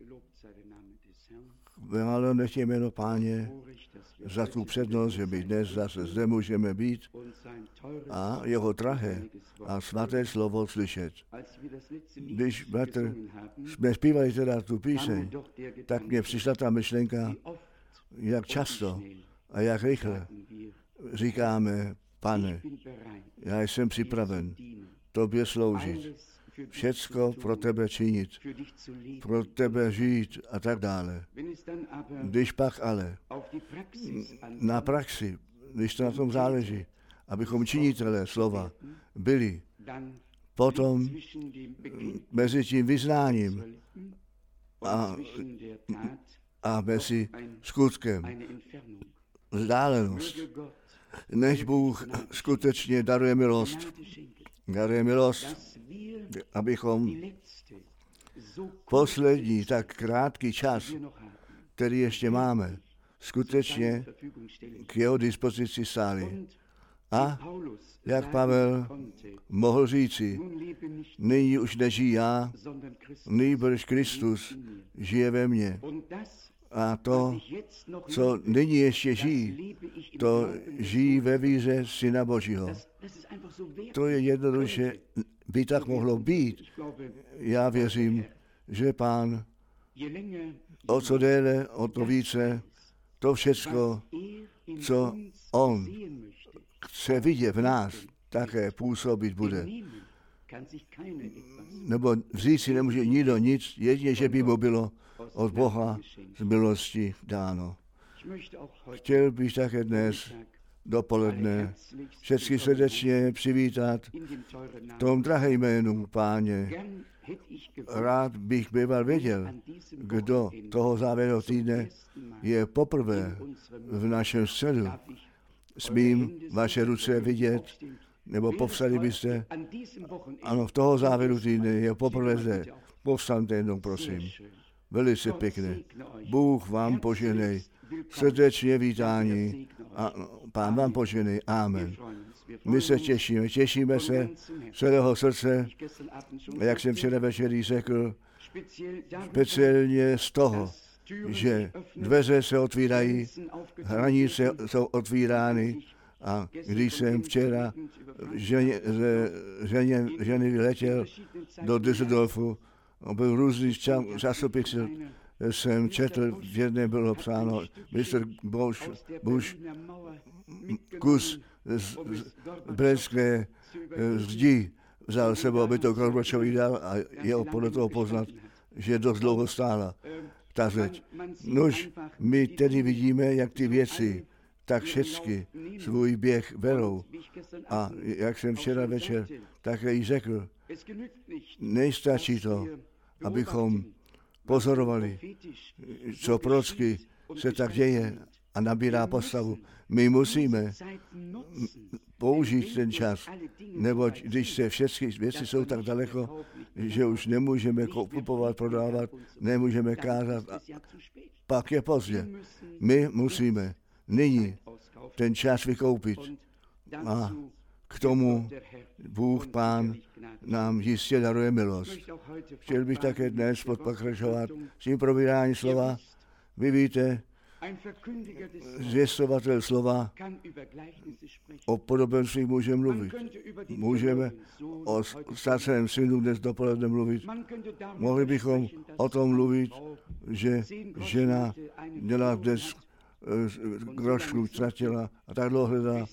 Chválo nech je jméno Páně za tu přednost, že my dnes zase zde můžeme být a jeho drahé a svaté slovo slyšet. Když, bratr, jsme zpívali teda tu píseň, tak mně přišla ta myšlenka, jak často a jak rychle říkáme, Pane, já jsem připraven tobě sloužit, všecko pro tebe činit, pro tebe žít a tak dále. Když pak ale na praxi, když to na tom záleží, abychom činitelé slova byli, potom mezi tím vyznáním a mezi skutkem vzdálenost. Než Bůh skutečně daruje milost, abychom poslední tak krátký čas, který ještě máme, skutečně k jeho dispozici stáli. A jak Pavel mohl říci, nyní už nežijí já, nýbrž Kristus žije ve mně. A to, co nyní ještě žijí, to žijí ve víře Syna Božího. To je jednoduše, by tak mohlo být. Já věřím, že Pán o co déle, o to více, to všecko, co on chce vidět v nás, také působit bude. Nebo vzít si nemůže nikdo nic, jedině, že by mu bylo od Boha z milosti dáno. Chtěl bych také dnes dopoledne všechny srdečně přivítat v tom drahé jménu Páně. Rád bych býval věděl, kdo toho závěrného týdne je poprvé v našem středu. Smím vaše ruce vidět, nebo povstali byste? Ano, v toho závěru týdne je poprvé zde. Povstaňte jednou, prosím. Velice pěkné. Bůh vám poženej. Srdečně vítání. A Pán vám poženej. Amen. My se těšíme se celého srdce, jak jsem včera večer řekl, speciálně z toho, že dveře se otvírají, hranice jsou otvírány a když jsem včera ženy letěl do Düsseldorfu, byl různý časopis, jsem četl, v jedné bylo psáno, Mr. Bush kus z britské zdi vzal sebou, aby to Gorbačovi dal a je podle toho poznat, že dost dlouho stála ta zeď. Nož, my tedy vidíme, jak ty věci tak všechny svůj běh berou. A jak jsem včera večer také jí řekl, nestačí to, abychom pozorovali, co prorocky se tak děje a nabírá postavu. My musíme použít ten čas, neboť když se všechny věci jsou tak daleko, že už nemůžeme kupovat, prodávat, nemůžeme kázat, pak je pozdě. My musíme nyní ten čas vykoupit a k tomu Bůh Pán nám jistě daruje milost. Chtěl bych také dnes pokračovat s tím probírání slova. Vy víte, zvěstovatel slova o podobenství může mluvit. Můžeme o ztraceném synu dnes dopoledne mluvit. Mohli bychom o tom mluvit, že žena měla dnes grošku ztratila a tak dlouho hledala,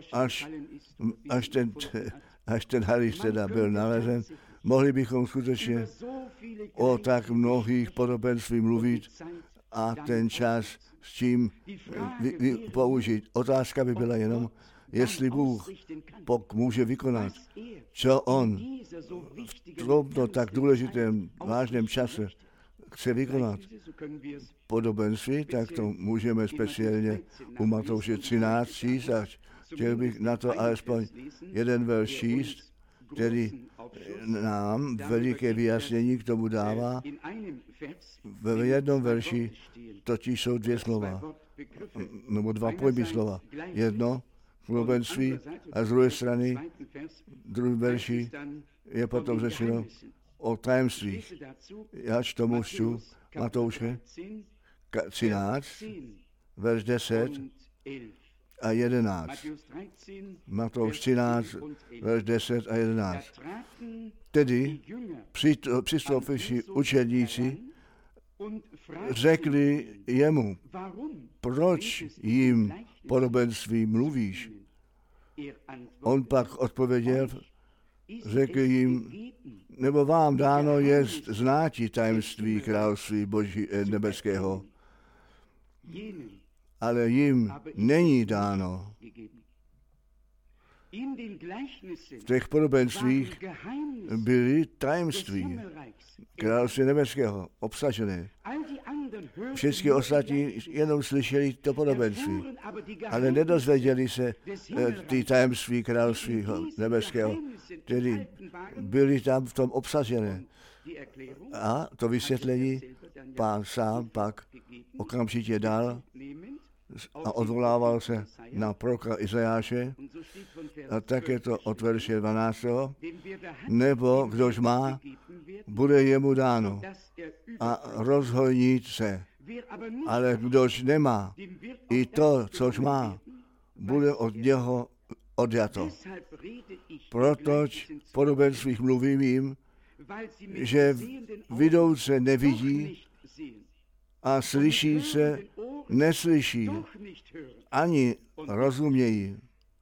až ten halis teda byl nalezen. Mohli bychom skutečně o tak mnohých podobenství mluvit a ten čas s tím použít. Otázka by byla jenom, jestli Bůh může vykonat, co on v tomto tak důležitém, vážném čase chce vykonat podobenství, tak to můžeme speciálně u Matouše 13 číst a chtěl bych na to alespoň jeden verš číst, který nám veliké vyjasnění k tomu dává. Ve jednom verši totiž jsou dvě slova, nebo dva pojmy slova. Jedno, podobenství, a z druhé strany, druhý verši je potom řečeno o tajemstvích. Já tomu čtu Matouše 13, verš 10 a 11. Matouš 13, verš 10 a 11. Tedy přistoupivši učedníci řekli jemu, proč jim podobenství mluvíš? On pak odpověděl, řekl jim, nebo vám dáno jest znáti tajemství království Boží nebeského, ale jim není dáno. V těch podobenstvích byly tajemství království nebeského obsažené. Všichni ostatní jenom slyšeli to podobenství, ale nedozvěděli se ty tajemství království nebeského, tedy byly tam v tom obsažené. A to vysvětlení Pán sám pak okamžitě dal a odvolával se na proroka Izajáše, a také to od verše 12. Nebo kdož má, bude jemu dáno a rozhojnit se. Ale kdož nemá, i to, což má, bude od něho odjato. Protož v podobenstvích mluvím jim, že vidouce nevidí a slyší se neslyší, ani rozumějí.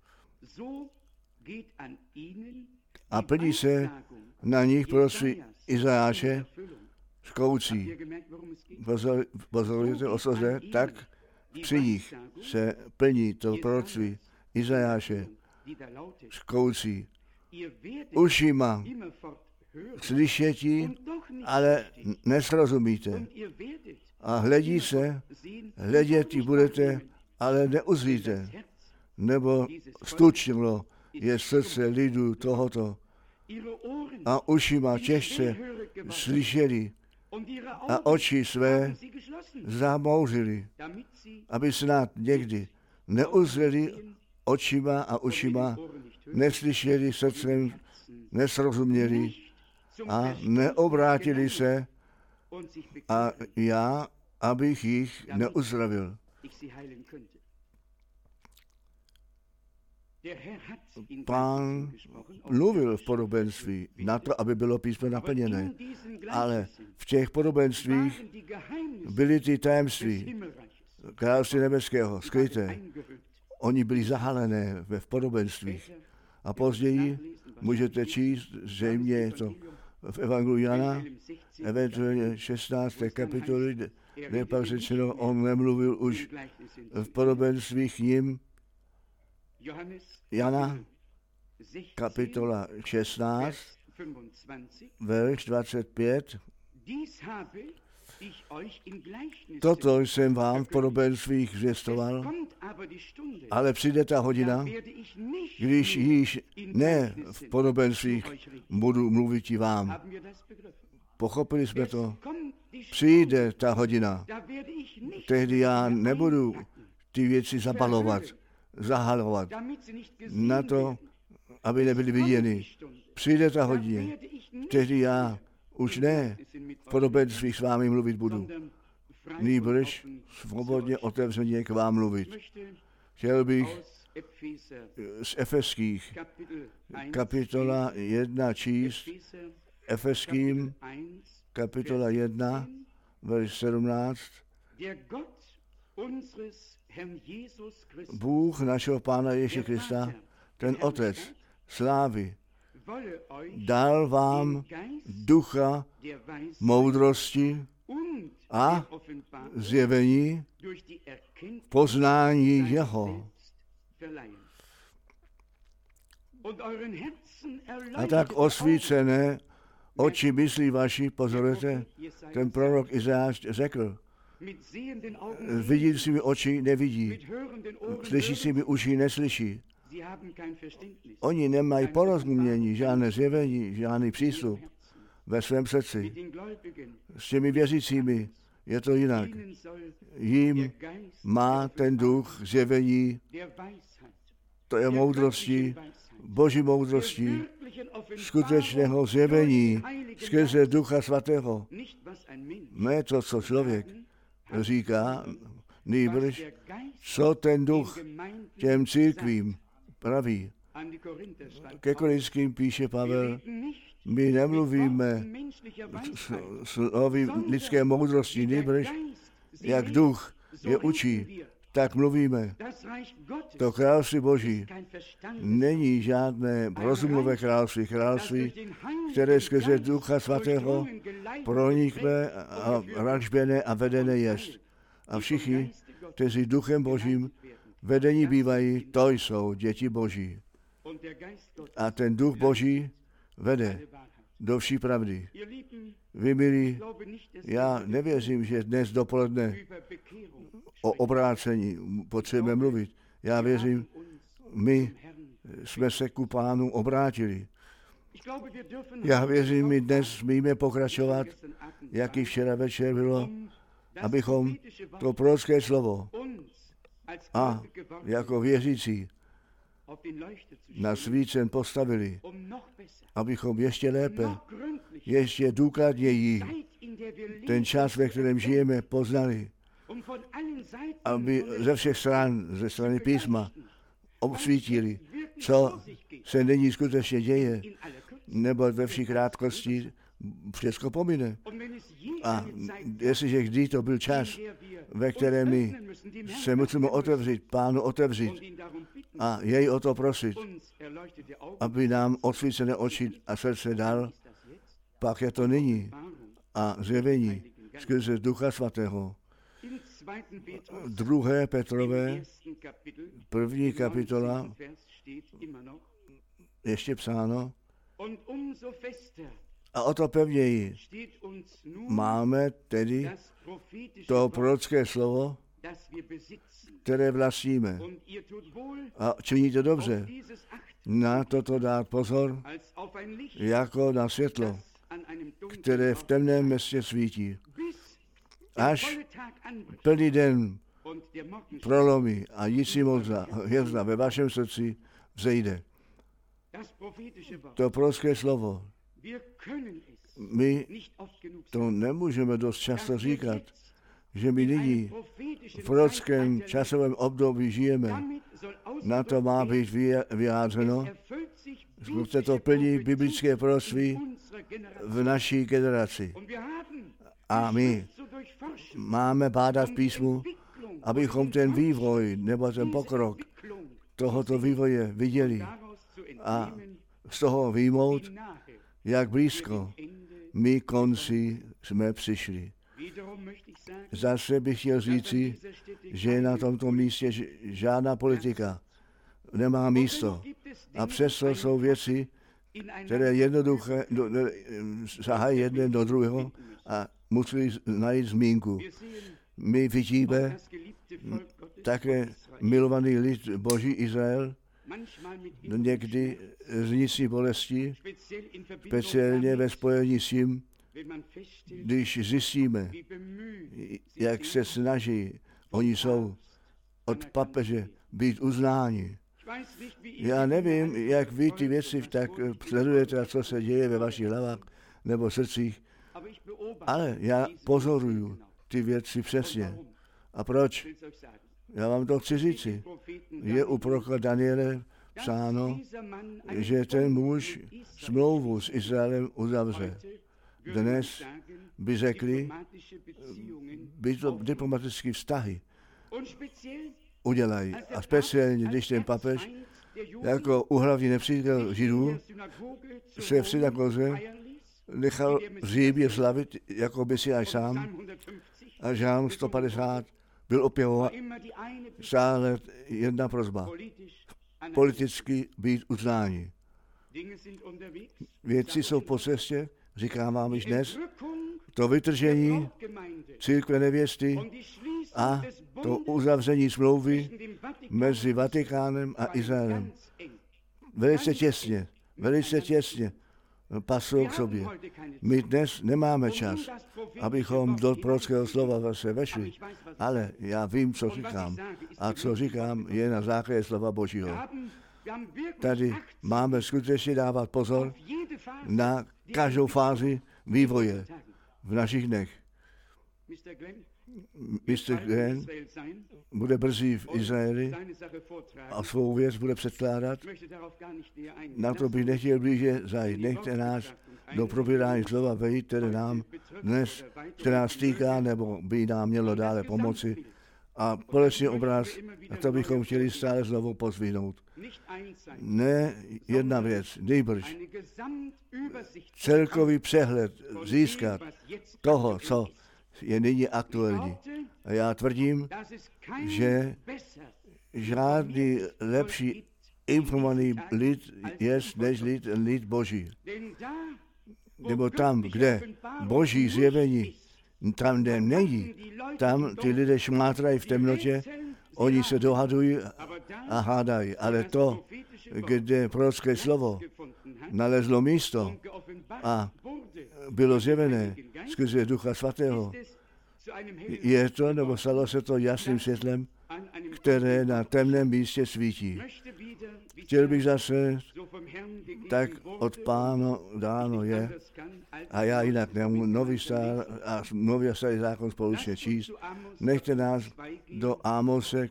A plní se na nich proroctví Izajáše škoucí. Pozorujete, osoze, tak při nich se plní to proroctví Izajáše škoucí. Ušima slyšetí, ale nesrozumíte. A hleděti budete, ale neuzříte. Nebo stučnilo je srdce lidu tohoto. A ušima těžce slyšeli a oči své zamouřili, aby snad někdy neuzřeli očima a ušima, neslyšeli srdcem, nesrozuměli a neobrátili se a já, abych jich neuzdravil. Pán mluvil v podobenství na to, aby bylo písmo naplněné, ale v těch podobenstvích byly ty tajemství království nebeského skryté. Oni byli zahalené v podobenstvích. A později můžete číst, zřejmě je to v Evangeliu Jana, eventuálně 16. kapitoly, kde pak řečeno, on nemluvil už v podobenstvích ním. Jana, kapitola 16, verš 25. Toto jsem vám v podobenstvích zvěstoval, ale přijde ta hodina, když již ne v podobenstvích budu mluvit i vám. Pochopili jsme to? Přijde ta hodina, tehdy já nebudu ty věci zahalovat, na to, aby nebyly viděny. Přijde ta hodina, tehdy já už ne v podobenstvích s vámi mluvit budu, nýbrž svobodně otevřeně k vám mluvit. Chtěl bych z Efeských kapitola 1 číst, Efeským kapitola 1, verš 17. Bůh našeho Pána Ježíše Krista, ten Otec slávy, dal vám ducha moudrosti a zjevení poznání jeho. A tak osvícené oči myslí vaši, pozorujete, ten prorok Izajáš řekl, vidícími oči nevidí, slyšícími uši neslyší. Oni nemají porozumění, žádné zjevení, žádný přístup ve svém srdci. S těmi věřícími je to jinak. Jím má ten duch zjevení, to je moudrosti Boží moudrostí, skutečného zjevení skrze Ducha Svatého. Ne to, co člověk říká, nýbrž, co ten Duch těm církvím praví. Ke Korinským píše Pavel, my nemluvíme slovy lidské moudrosti, nýbrž, jak Duch je učí, tak mluvíme. To království Boží není žádné rozumové království, které skrze Ducha Svatého pronikne a račbené a vedené jest. A všichni, kteří Duchem Božím vedení bývají, to jsou děti Boží. A ten Duch Boží vede do vší pravdy. Vy, milí, já nevěřím, že dnes dopoledne o obrácení potřebujeme mluvit. Já věřím, my jsme se ku Pánu obrátili. Já věřím, my dnes smíme pokračovat, jak i včera večer bylo, abychom to prorocké slovo a jako věřící na svícen postavili, abychom ještě lépe, ještě důkladněji ten čas, ve kterém žijeme, poznali, aby ze všech stran, ze strany písma, obsvítili, co se nyní skutečně děje, nebo ve vší krátkosti všechno pomine. A jestliže kdy to byl čas, ve kterém my se musíme otevřít, Pánu otevřít a jej o to prosit, aby nám osvícené oči a srdce dal, pak je to nyní a zjevení skrze Ducha Svatého. 2. Petrové, 1. kapitola, ještě psáno, a o to pevněji máme tedy to prorocké slovo, které vlastníme. A činíte dobře na toto dát pozor, jako na světlo, které v temném městě svítí. Až plný den prolomí a jící hvězda ve vašem srdci vzejde. To prorocké slovo, my to nemůžeme dost často říkat, že my nyní v prorockém časovém období žijeme. Na to má být vyjádřeno. Se to plní biblické proroctví v naší generaci. A my máme bádat v písmu, abychom ten vývoj nebo ten pokrok tohoto vývoje viděli a z toho vyjmout, jak blízko my konci jsme přišli. Zase bych chtěl říci, že na tomto místě žádná politika nemá místo. A přesto jsou věci, které jednoduché sahají jedné do druhého a musí najít zmínku. My vidíme také milovaný lid Boží Izrael, někdy z vnitřní bolesti, speciálně ve spojení s tím, když zjistíme, jak se snaží, oni jsou od papeže být uznáni. Já nevím, jak vy ty věci tak sledujete a co se děje ve vašich hlavách nebo srdcích, ale já pozoruju ty věci přesně. A proč? Já vám to chci říci. Je u proroka Daniele psáno, že ten muž smlouvu s Izraelem uzavře. Dnes by řekli, by to diplomatické vztahy udělají. A speciálně, když ten papež jako uhlavní nepřítel Židů se v synagoze nechal zříbě slavit jako Mesiáš sám a Žálm 150 byl opěvovat stále jedna prosba. Politicky být uznáni. Věci jsou po cestě, říkám vám již dnes, to vytržení církve nevěsty a to uzavření smlouvy mezi Vatikánem a Izraelem. Velice těsně pasují k sobě. My dnes nemáme čas, abychom do prorockého slova se vešli, ale já vím, co říkám. A co říkám, je na základě slova Božího. Tady máme skutečně dávat pozor na každou fázi vývoje v našich dnech. Mr. Glenn bude brzy v Izraeli a svou věc bude předkládat. Na to bych nechtěl blíže zajít. Nechte nás do probírání slova vejít, které nám dnes se nás týká, nebo by nám mělo dále pomoci. A společný obraz, a to bychom chtěli stále znovu pozvihnout. Ne jedna věc, nejbrž celkový přehled získat toho, co je nyní aktuální. A já tvrdím, že žádný lepší informovaný lid je než lid Boží. Nebo tam, kde Boží zjevení tam, kde není, tam ty lidé šmátrají v temnotě, oni se dohadují a hádají. Ale to, kde prorocké slovo nalezlo místo a bylo zjevené skrze Ducha Svatého, je to, nebo stalo se to jasným světlem, které na temném místě svítí. Chtěl bych zase, tak od Pána dáno je, a já jinak nemůžu nový a starý zákon společně číst. Nechte nás do Ámose,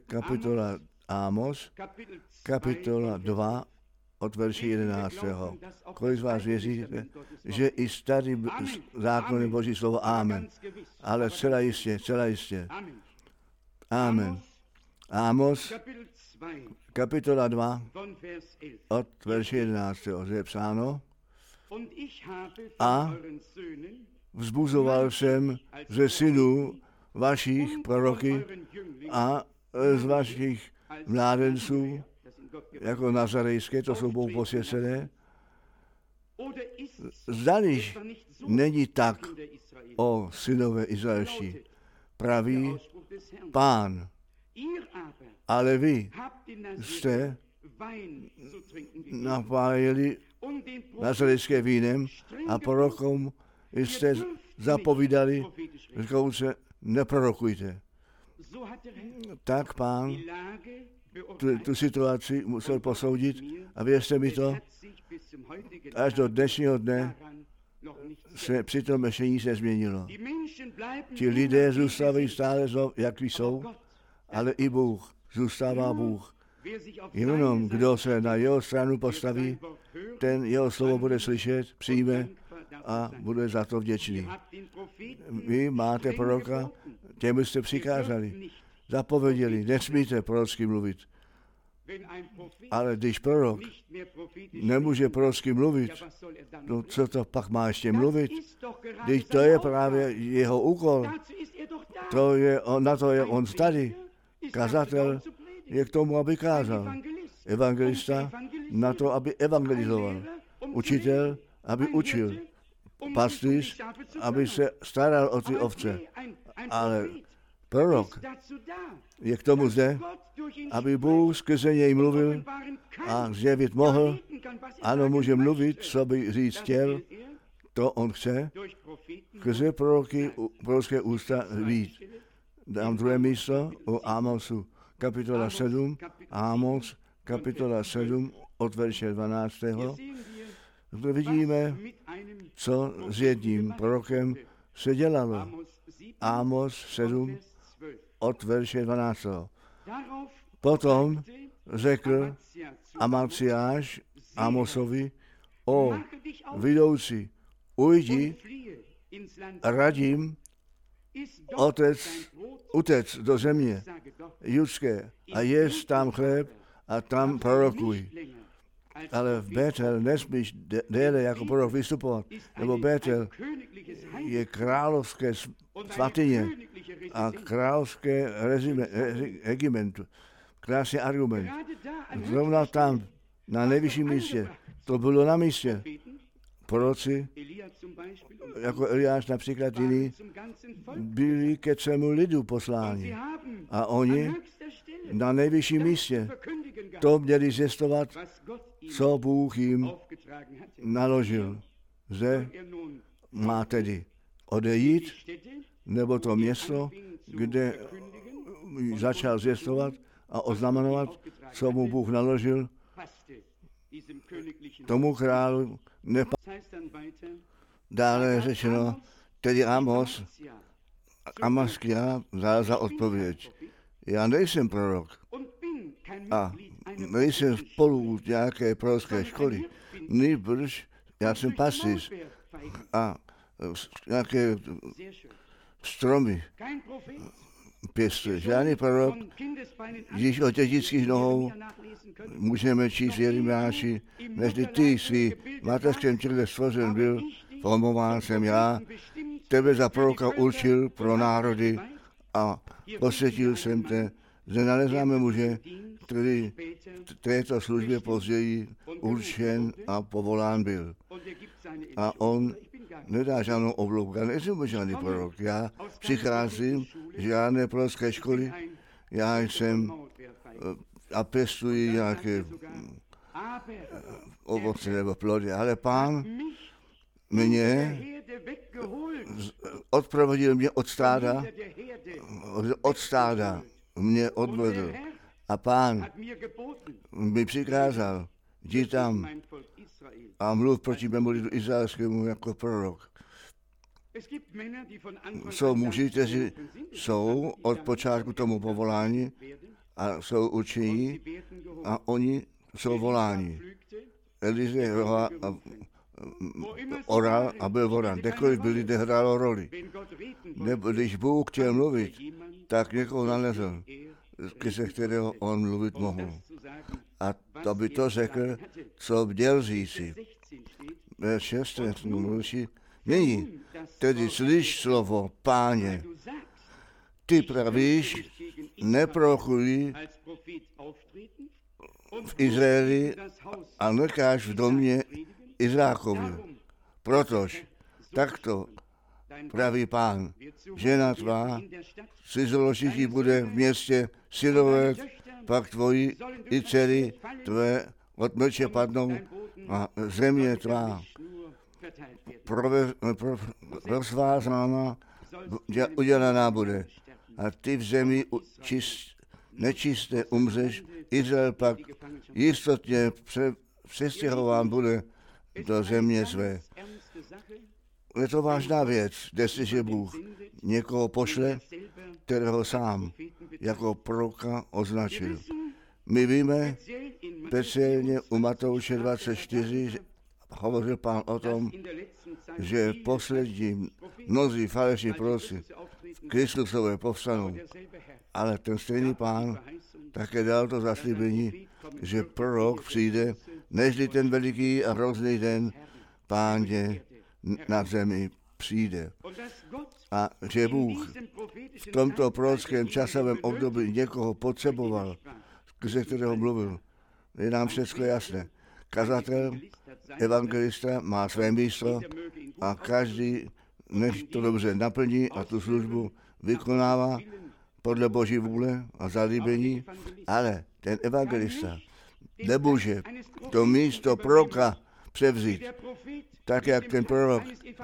kapitola 2, od verše 11. Kolik z vás věříte, že i starý zákon je Boží slovo Amen. Ale celá jistě. Amen. Ámos, kapitola 2, od verše 11. je psáno: A vzbuzoval jsem ze synů vašich proroky a z vašich mládenců, jako nazarejské, to jsou Bohu posvěcené. Zdaliž není tak, o synové izraelští, praví Pán, ale vy jste napájeli nazarejské vínem a prorokům jste zapovídali, říkouce, neprorokujte. Tak Pán tu situaci musel posoudit a věřte mi to, až do dnešního dne se přitom ještě nic nezměnilo. Ti lidé zůstávají stále, jak jsou, ale i Bůh zůstává Bůh. Jenom kdo se na jeho stranu postaví, ten jeho slovo bude slyšet, přijme a bude za to vděčný. Vy máte proroka, těmu jste přikázali, zapověděli, nesmíte prorocky mluvit. Ale když prorok nemůže prorocky mluvit, no co to pak má ještě mluvit? Když to je právě jeho úkol. Na to je on tady. Kazatel je k tomu, aby kázal. Evangelista na to, aby evangelizoval. Učitel, aby učil. Pastýř, aby se staral o ty ovce. Ale prorok je k tomu zde, aby Bůh skrze něj mluvil a zjevit mohl. Ano, může mluvit, co by říct chtěl, to on chce, skrze prorocké ústa vít. Dám druhé místo u Ámosu, kapitola 7, Ámos, kapitola 7, od verše 12. Zde vidíme, co s jedním prorokem se dělalo. Ámos 7, od verše 12. Potom řekl Amaciáš Amosovi: O vidoucí, ujdi, radím, utec do země judské a jest tam chléb a tam prorokuj. Ale v Betel nesmíš déle jako prorok vystupovat, nebo Betel je královské svatyně a královské regimentu. Krásný argument. Zrovna tam, na nejvyšším místě, to bylo na místě. Proroci, jako Eliáš například jiný, byli ke svému lidu posláni. A oni na nejvyšším místě to měli zjistovat, co Bůh jim naložil. Zde má tedy odejít, nebo to město, kde začal zjistovat a oznamovat, co mu Bůh naložil, tomu králu dále je řečeno, tedy Amaskia dal za odpověď. Já nejsem prorok a nejsem spolu nějaké prorocké školy, nýbrž já jsem pastýř a nějaké stromy pěstuje. Žádný prorok, když od dědických nohou můžeme číst v Jeremiáši, nežli ty svý mateřském těle stvořen byl, formován jsem já, tebe za proroka určil pro národy a posvětil jsem te, že nalezáme muže, který této službě později určen a povolán byl. A on nedá žádnou oblouku, já nejsem žádný prorok, já přicházím z žádné prorocké školy, já jsem a pěstuji nějaké ovoce nebo plody, ale Pán mě odprovodil mě od stáda mě odvedl a Pán mi přikázal, jdi tam a mluv proti mému lidu izraelskému jako prorok. Jsou muži, kteří jsou od počátku tomu povolání a jsou učení a oni jsou voláni. Elize oral a byl volán. Kdekoliv byli, kde hrálo roli. Nebo když Bůh chtěl mluvit, tak někoho nalezl, se kterého on mluvit mohl. A to by to řekl, co měl říci. Ve 6. mluví, nyní, tedy slyš slovo, Páně, ty pravíš, neprorokuj v Izraeli a nekáž v domě Izrákovi. Protož takto praví Pán, žena tvá cizoložití bude v městě silovat, pak tvoji i dcery tvé od mlče padnou a země tvá rozvázána udělaná bude. A ty v zemi nečisté umřeš, Izrael pak jistotně přestěhován bude do země své. Je to vážná věc, jestliže Bůh někoho pošle, kterého sám jako proroka označil. My víme, speciálně u Matouše 24 hovořil Pán o tom, že poslední mnozí falešní proroci Kristusové povstanou. Ale ten stejný Pán také dal to zaslíbení, že prorok přijde, nežli ten veliký a hrozný den Páně na zemi přijde. A že Bůh v tomto prorockém časovém období někoho potřeboval, ze kterého mluvil, je nám všechno jasné. Kazatel, evangelista má své místo a každý nech to dobře naplní a tu službu vykonává podle Boží vůle a zalíbení, ale ten evangelista nemůže to místo proroka převzít, tak jak ten prorok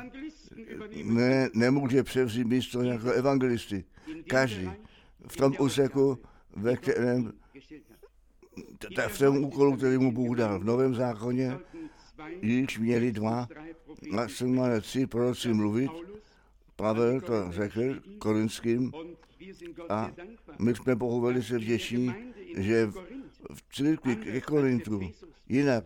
nemůže převzít místo jako evangelisty. Každý v tom úseku, ve kterém v tom úkolu, který mu Bůh dal. V Novém zákoně již měli 2 a 3 proroci mluvit. Pavel to řekl Korinským a my jsme Bohu velice vděční, že v církvi ke Korintu jinak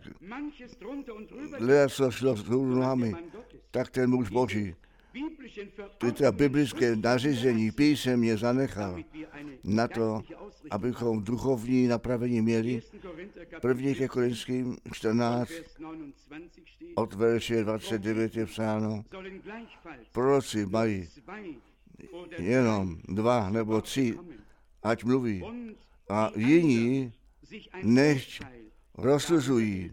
co šlo s nohami, tak ten muž Boží tyto biblické nařízení písemně zanechal na to, abychom duchovní napravení měli. 1. ke Korinským 14 od verše 29 je psáno, proroci mají jenom 2 nebo 3, ať mluví, a jiní nechť rozsuzují.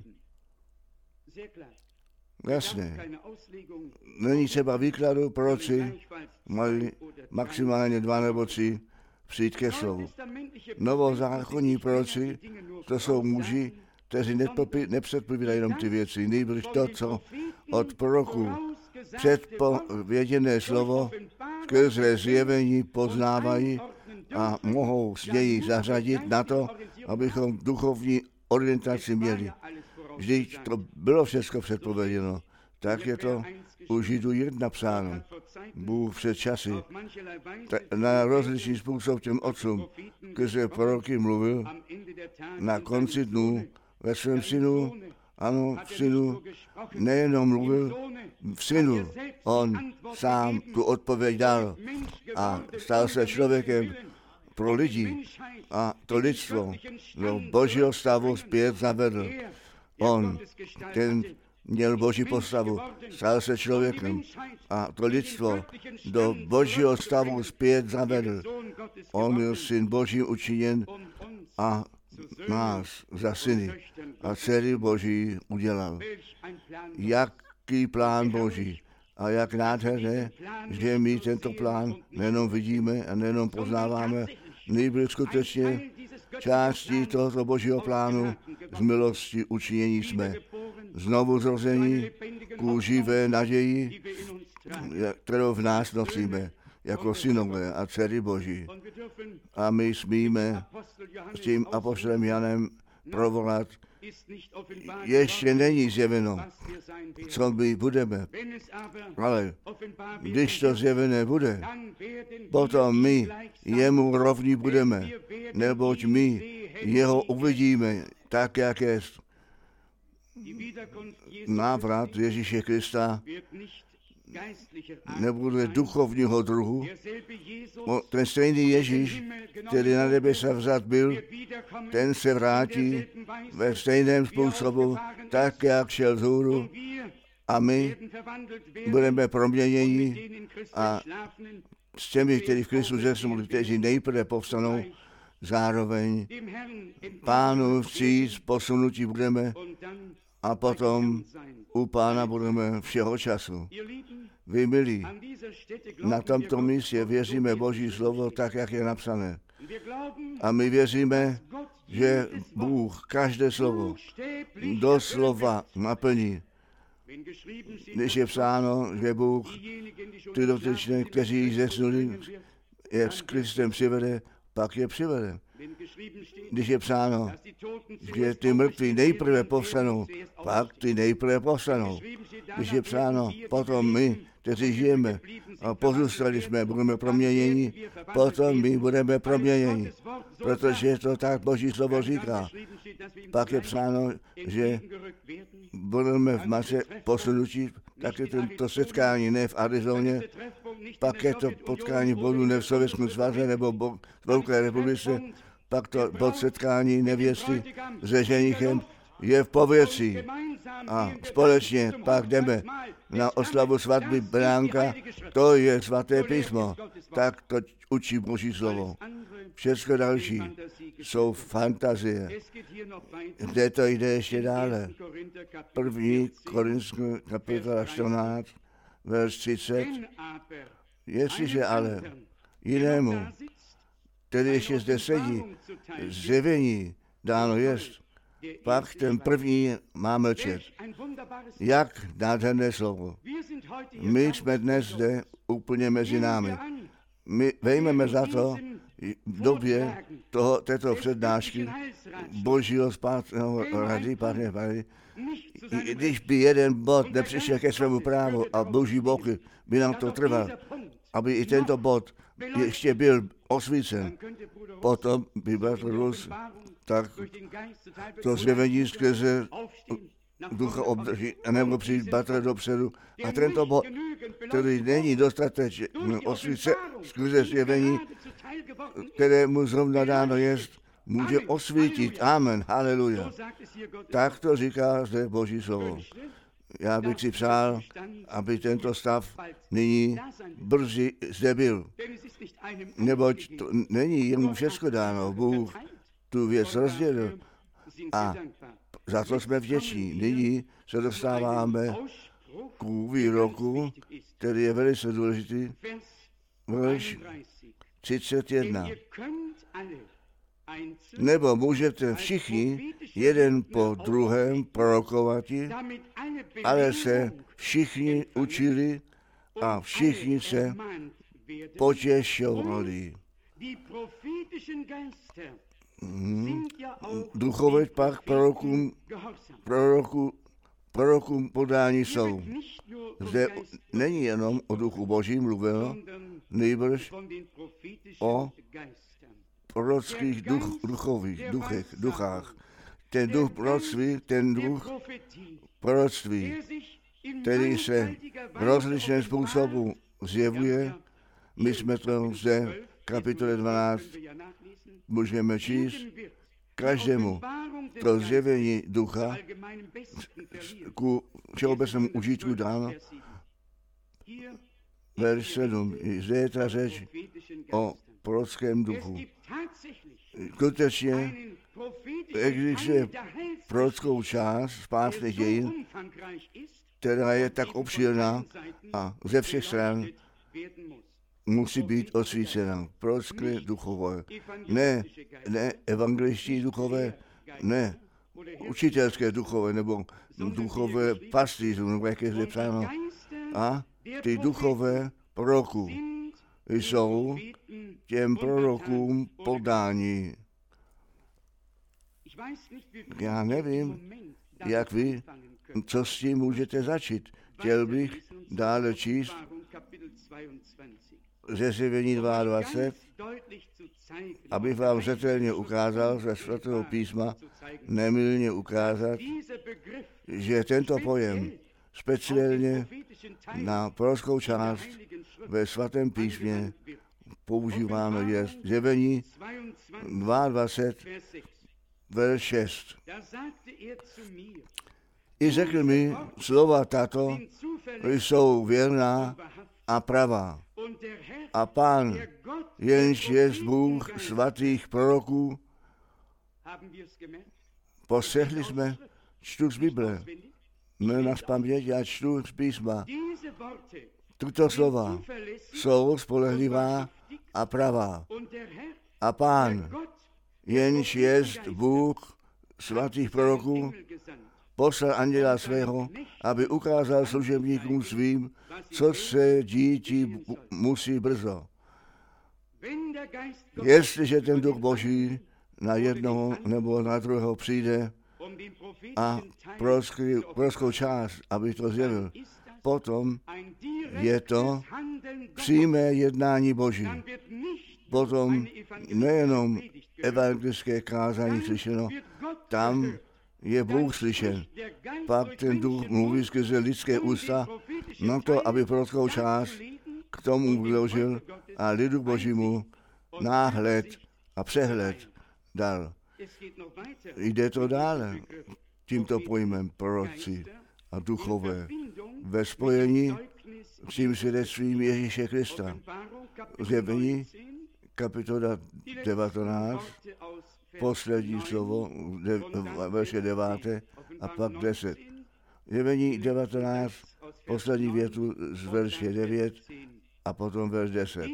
Jasně. Není třeba výkladu, proroci mají maximálně 2 nebo 3 přijít ke slovu. Novozákonní proroci, to jsou muži, kteří nepředpovídají jenom ty věci, nejbrž to, co od proroků předpověděné slovo skrze zjevení poznávají a mohou s něj zařadit na to, abychom duchovní orientaci měli. Vždyť to bylo všechno předpověděno. Tak je to u Židů 1 psáno. Bůh před časy na rozličný způsob těm otcům, kteří proroky mluvil, na konci dnů ve svém synu, ano, v synu, nejenom mluvil, v synu, on sám tu odpověď dal a stal se člověkem pro lidi a to lidstvo do božího stavu zpět zavedl. On, ten měl boží postavu, stal se člověkem a to lidstvo do božího stavu zpět zavedl. On byl syn boží učiněn a nás za syny a dcery boží udělal. Jaký plán boží a jak nádherné, že my tento plán nejenom vidíme a nejenom poznáváme, nejbrž skutečně částí tohoto božího plánu z milosti učinění jsme. Znovu zrození ku živé naději, kterou v nás nosíme jako synové a dcery boží. A my smíme s tím apoštolem Janem provolat, ještě není zjeveno, co my budeme. Ale když to zjevené bude, potom my jemu rovní budeme, neboť my jeho uvidíme tak, jak je. Návrat Ježíše Krista nebude duchovního druhu. Ten stejný Ježíš, který na nebe se vzat byl, ten se vrátí ve stejném způsobu, tak, jak šel vzhůru, a my budeme proměněni a s těmi, kteří v Kristu zesnuli, kteří nejprve povstanou, zároveň Pánu vstříc posunutí budeme a potom u Pána budeme všeho času. Vy, milí, na tomto místě věříme Boží slovo tak, jak je napsané. A my věříme, že Bůh každé slovo doslova naplní. Když je psáno, že Bůh ty dotyčné, kteří zesnuli, je s Kristem přivede, pak je přivede. Když je psáno, že ty mrtví nejprve povstanou, pak ty nejprve povstanou. Když je psáno, potom my, kteří žijeme a pozůstali jsme, budeme proměněni, potom my budeme proměněni, protože to tak Boží slovo říká. Pak je psáno, že budeme v maře posunutí, tak je to setkání ne v Arizoně, pak je to potkání bodů ne v Sovětském svaze nebo v Velké republice, pak to bod setkání nevěsty se ženichem je v povětří. A společně pak jdeme na oslavu svatby Bránka, to je svaté písmo, tak to učí Boží slovo. Všechno další jsou fantazie. Kde to jde ještě dále? 1. Korinský kapitola 14, verš 30. Jestliže ale jinému, který ještě zde sedí, zjevení dáno jest, pak ten první má mlčet. Jak nádherné slovo. My jsme dnes zde úplně mezi námi. My vejmeme za to v době této přednášky Božího spásného rady, Pany, když by jeden bod nepřišel ke svému právu a Boží Bůh by nám to trval, aby i tento bod ještě byl osvícen, potom by byl to Rus, tak to zjevení skrze ducha obdrží a nebo přijít batra dopředu. A tento bod, který není dostatečně osvícen skrze zjevení, které mu zrovna dáno jest, může osvítit. Amen, haleluja. Tak to říká zde Boží slovo. Já bych si přál, aby tento stav nyní brzy zde byl. Neboť to není jemu všechno dáno. Bůh tu věc rozdělil a za to jsme vděční. Nyní se dostáváme k výroku, který je velice důležitý. Verš 31. Nebo můžete všichni jeden po druhém prorokovati, ale se všichni učili a všichni se potěšovali. Duchové pak prorokům podání jsou. Zde není jenom o duchu božím mluveno, nýbrž o prorockých duchách. Ten duch proroctví, ten duch proroctví, který se v rozličném způsobu zjevuje. My jsme to zde v kapitole 12 můžeme číst. Každému to zjevení ducha ku všeobecnému užitku dáno. Verš 7. Zde je ta řeč o prorockém duchu. Skutečně existuje prorockou část spásných dějin, která je tak obšírná a ze všech stran musí být osvícena. Prorocké duchové. Ne evangeliští duchové, ne učitelské duchové, nebo duchové pastýřů, nebo jak je zde psáno. A ty duchové proroků jsou těm prorokům podání. Já nevím, jak vy, co s tím můžete začít. Chtěl bych dále číst ze Zjevení 22, abych vám zřetelně ukázal ze svatého písma, nemylně ukázat, že tento pojem speciálně na prorockou část ve svatém písmě používáno je Zjevení 22, verš 6. I řekl mi, slova tato jsou věrná a pravá. A Pán, jenž jest Bůh svatých proroků, poslechli jsme, čtu z Bible, ne na paměť, já čtu z písma. Tuto slova jsou spolehlivá a pravá. A Pán, jenž jest Bůh svatých proroků, poslal anděla svého, aby ukázal služebníkům svým, co se díti musí brzo. Jestliže ten duch Boží na jednoho nebo na druhého přijde a prorockou část, aby to zjevil, potom je to přímé jednání Boží. Potom nejenom evangelické kázání slyšeno, tam je Bůh slyšen. Pak ten duch mluví skrze lidské ústa na to, aby prorockou část k tomu vložil a lidu Božímu náhled a přehled dal. Jde to dále tímto pojmem proroci a duchové ve spojení s tím svědectvím Ježíše Krista. Zjevení kapitola 19, poslední slovo, verše 9 a pak 10. Zjevení 19, poslední větu z verše 9 a potom verš 10.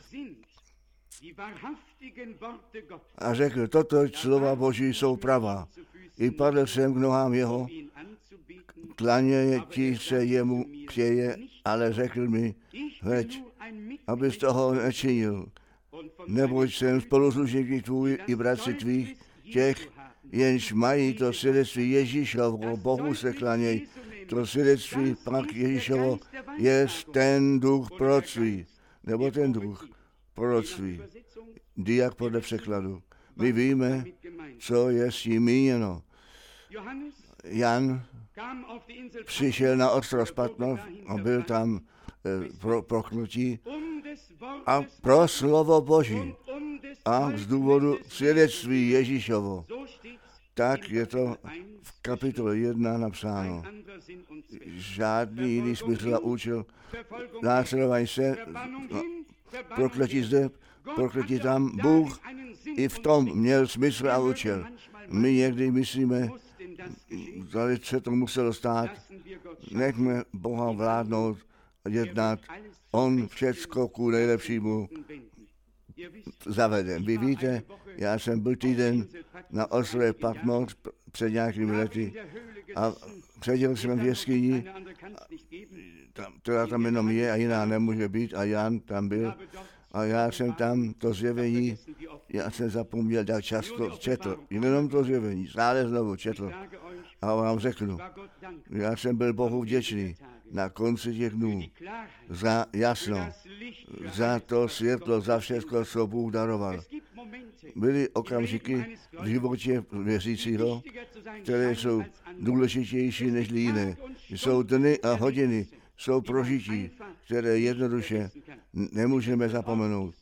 A řekl, toto slova Boží jsou pravá. I padl jsem k nohám jeho, klaněti se jemu chtěje, ale řekl mi, hleď, abys toho nečinil. Neboť jsem spoluzlužníky tvůj i bratři tvých, těch, jenž mají to svědectví Ježíšovo, Bohu se klaněj. To svědectví pak Ježíšovo je ten duch proroctví, nebo ten duch proroctví. Diak podle překladu. My víme, co je s tím míněno. Jan přišel na ostrov Patmos a byl tam proknutí a pro slovo Boží a z důvodu svědectví Ježíšovo. Tak je to v kapitole 1 napsáno. Žádný jiný smysl a účel. Následování se, prokletí zde, prokletí tam. Bůh i v tom měl smysl a účel. My někdy myslíme, že se to muselo stát. Nechme Boha vládnout a jednat. On všecko ku nejlepšímu zavede. Vy víte, já jsem byl týden na ostrově Patmos před nějakými lety a seděl jsem v jeskyni, která tam jenom je a jiná nemůže být a Jan tam byl A já jsem tam to zjevení, já jsem zapomněl, jak často četl, jenom to zjevení, stále znovu četl. A vám řeknu, já jsem byl Bohu vděčný na konci těch dnů za jasno, za to světlo, za všechno, co Bůh daroval. Byly okamžiky v životě věřícího, které jsou důležitější než jiné. Jsou dny a hodiny, jsou prožití, které jednoduše nemůžeme zapomenout.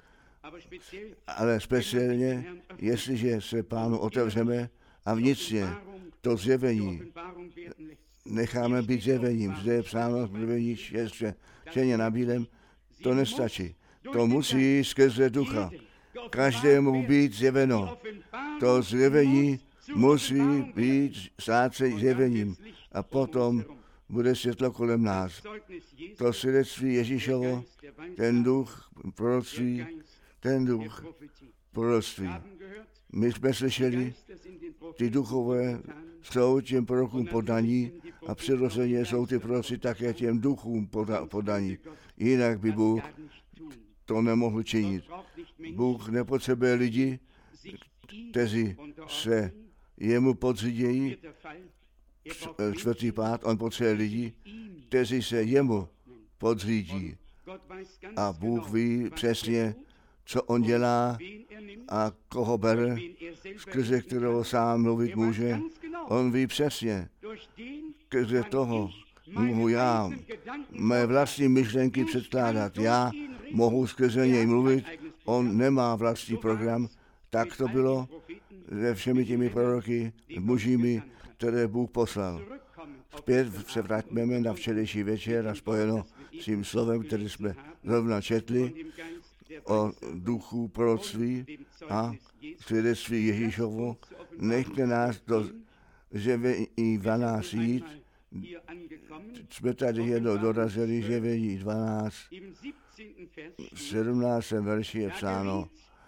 Ale speciálně, jestliže se Pánu otevřeme a vnitřně to zjevení necháme být zjevením. Zde je psáno v zjevení černě na bílém, to nestačí. To musí skrze ducha každému být zjeveno. To zjevení musí být stát se zjevením a potom bude světlo kolem nás. To svědectví Ježíšovo, ten duch proroctví, ten duch proroctví. My jsme slyšeli, ty duchové jsou těm prorokům podaní a přirozeně jsou ty proroci také těm duchům podaní. Jinak by Bůh to nemohl činit. Bůh nepotřebuje lidi, kteří se jemu podřídějí, čtvrtý pád, on potřebuje lidi, kteří se jemu podřídí. A Bůh ví přesně, co on dělá a koho bere, skrze kterého sám mluvit může. On ví přesně, skrze toho mohu já mé vlastní myšlenky předkládat. Já mohu skrze něj mluvit, on nemá vlastní program. Tak to bylo se všemi těmi proroky, mužími, které Bůh poslal. Zpět se vrátíme na včerejší večer a spojeno s tím slovem, který jsme zrovna četli o duchu proroctví a svědectví Ježíšovo. Nechte nás do zjevení 12 jít. Jsme tady jednou dorazili zjevení 12. V 17. verši je psáno: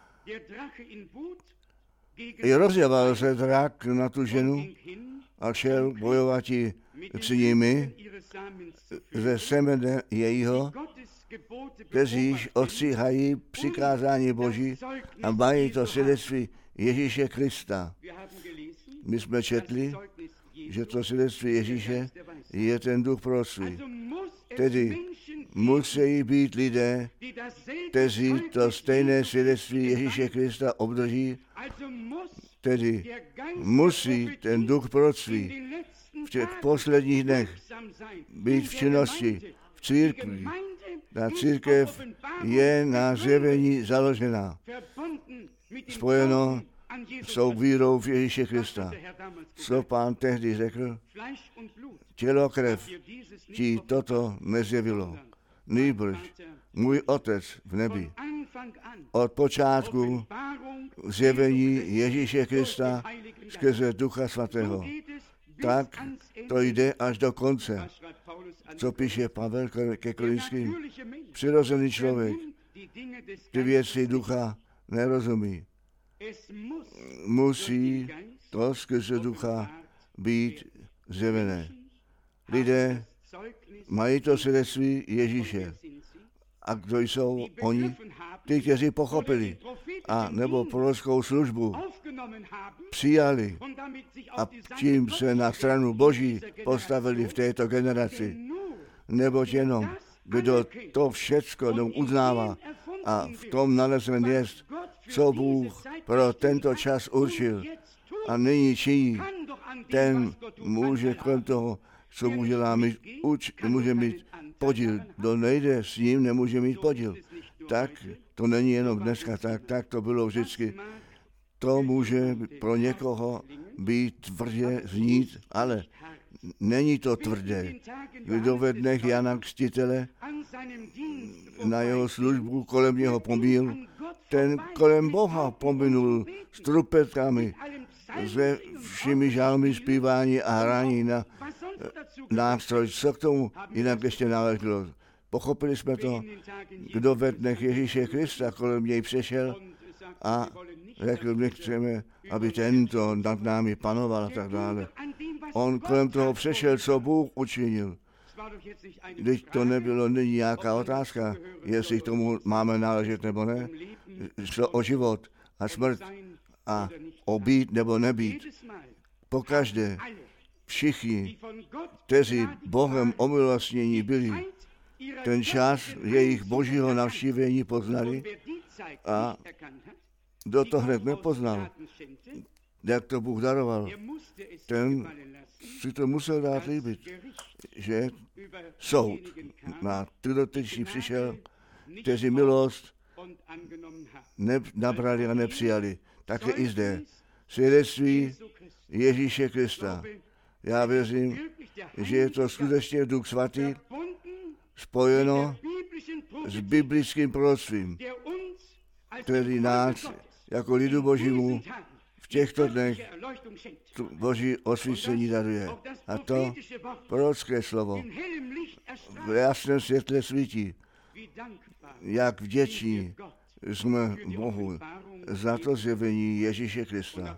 I rozjeval se drak na tu ženu a šel bojovati s nimi ze semene jejího, kteříž ostříhají přikázání Boží a mají to svědectví Ježíše Krista. My jsme četli, že to svědectví Ježíše je ten duch proroctví. Tedy musí být lidé, kteří to stejné svědectví Ježíše Krista obdrží, tedy musí ten duch proroctví v těch posledních dnech být v činnosti, v církvi. Ta církev je na zjevení založená, spojeno s tou vírou v Ježíše Krista. Co Pán tehdy řekl? Tělo krev ti toto nezjevilo. Nýbrž můj Otec v nebi. Od počátku zjevení Ježíše Krista skrze Ducha Svatého. Tak to jde až do konce. Co píše Pavel ke Korinským? Přirozený člověk ty věci ducha nerozumí. Musí to skrze ducha být zjevené. Lidé mají to svědectví Ježíše. A kdo jsou oni? Ty, kteří pochopili a nebo prorockou službu přijali a tím se na stranu Boží postavili v této generaci. Neboť jenom, kdo to všecko uznává a v tom nalezen jest, co Bůh pro tento čas určil a nyní činí, ten může kolem toho, co Bůh dělá, může mít podíl. Kdo nejde s ním, nemůže mít podíl. Tak to není jenom dneska, tak to bylo vždycky. To může pro někoho být tvrdě znít, ale není to tvrdé. Kdo ve dnech Jana Křtitele na jeho službu kolem něho pomíl, ten kolem Boha pominul s trupetkami, se všemi žálmi, zpívání a hrání na nástroj. Co k tomu jinak ještě náleželo? Pochopili jsme to, kdo ve dnech Ježíše Krista kolem něj přešel a řekl, my chceme, aby tento nad námi panoval a tak dále. On kolem toho přešel, co Bůh učinil. Když to nebylo nyní nějaká otázka, jestli k tomu máme náležet nebo ne, šlo o život a smrt a o být nebo nebýt. Pokaždé všichni, kteří Bohem omilostnění byli, ten čas jejich božího navštívení poznali a kdo to hned nepoznal, jak to Bůh daroval, ten si to musel dát líbit, že soud na ty dotyční přišel, kteří milost nabrali a nepřijali. Také i zde svědectví Ježíše Krista. Já věřím, že je to skutečně Duch Svatý spojeno s biblickým proroctvím, který nás jako lidu Božímu v těchto dnech Boží osvícení daruje. A to prorocké slovo v jasném světle svítí. Jak vděční jsme Bohu za to zjevení Ježíše Krista.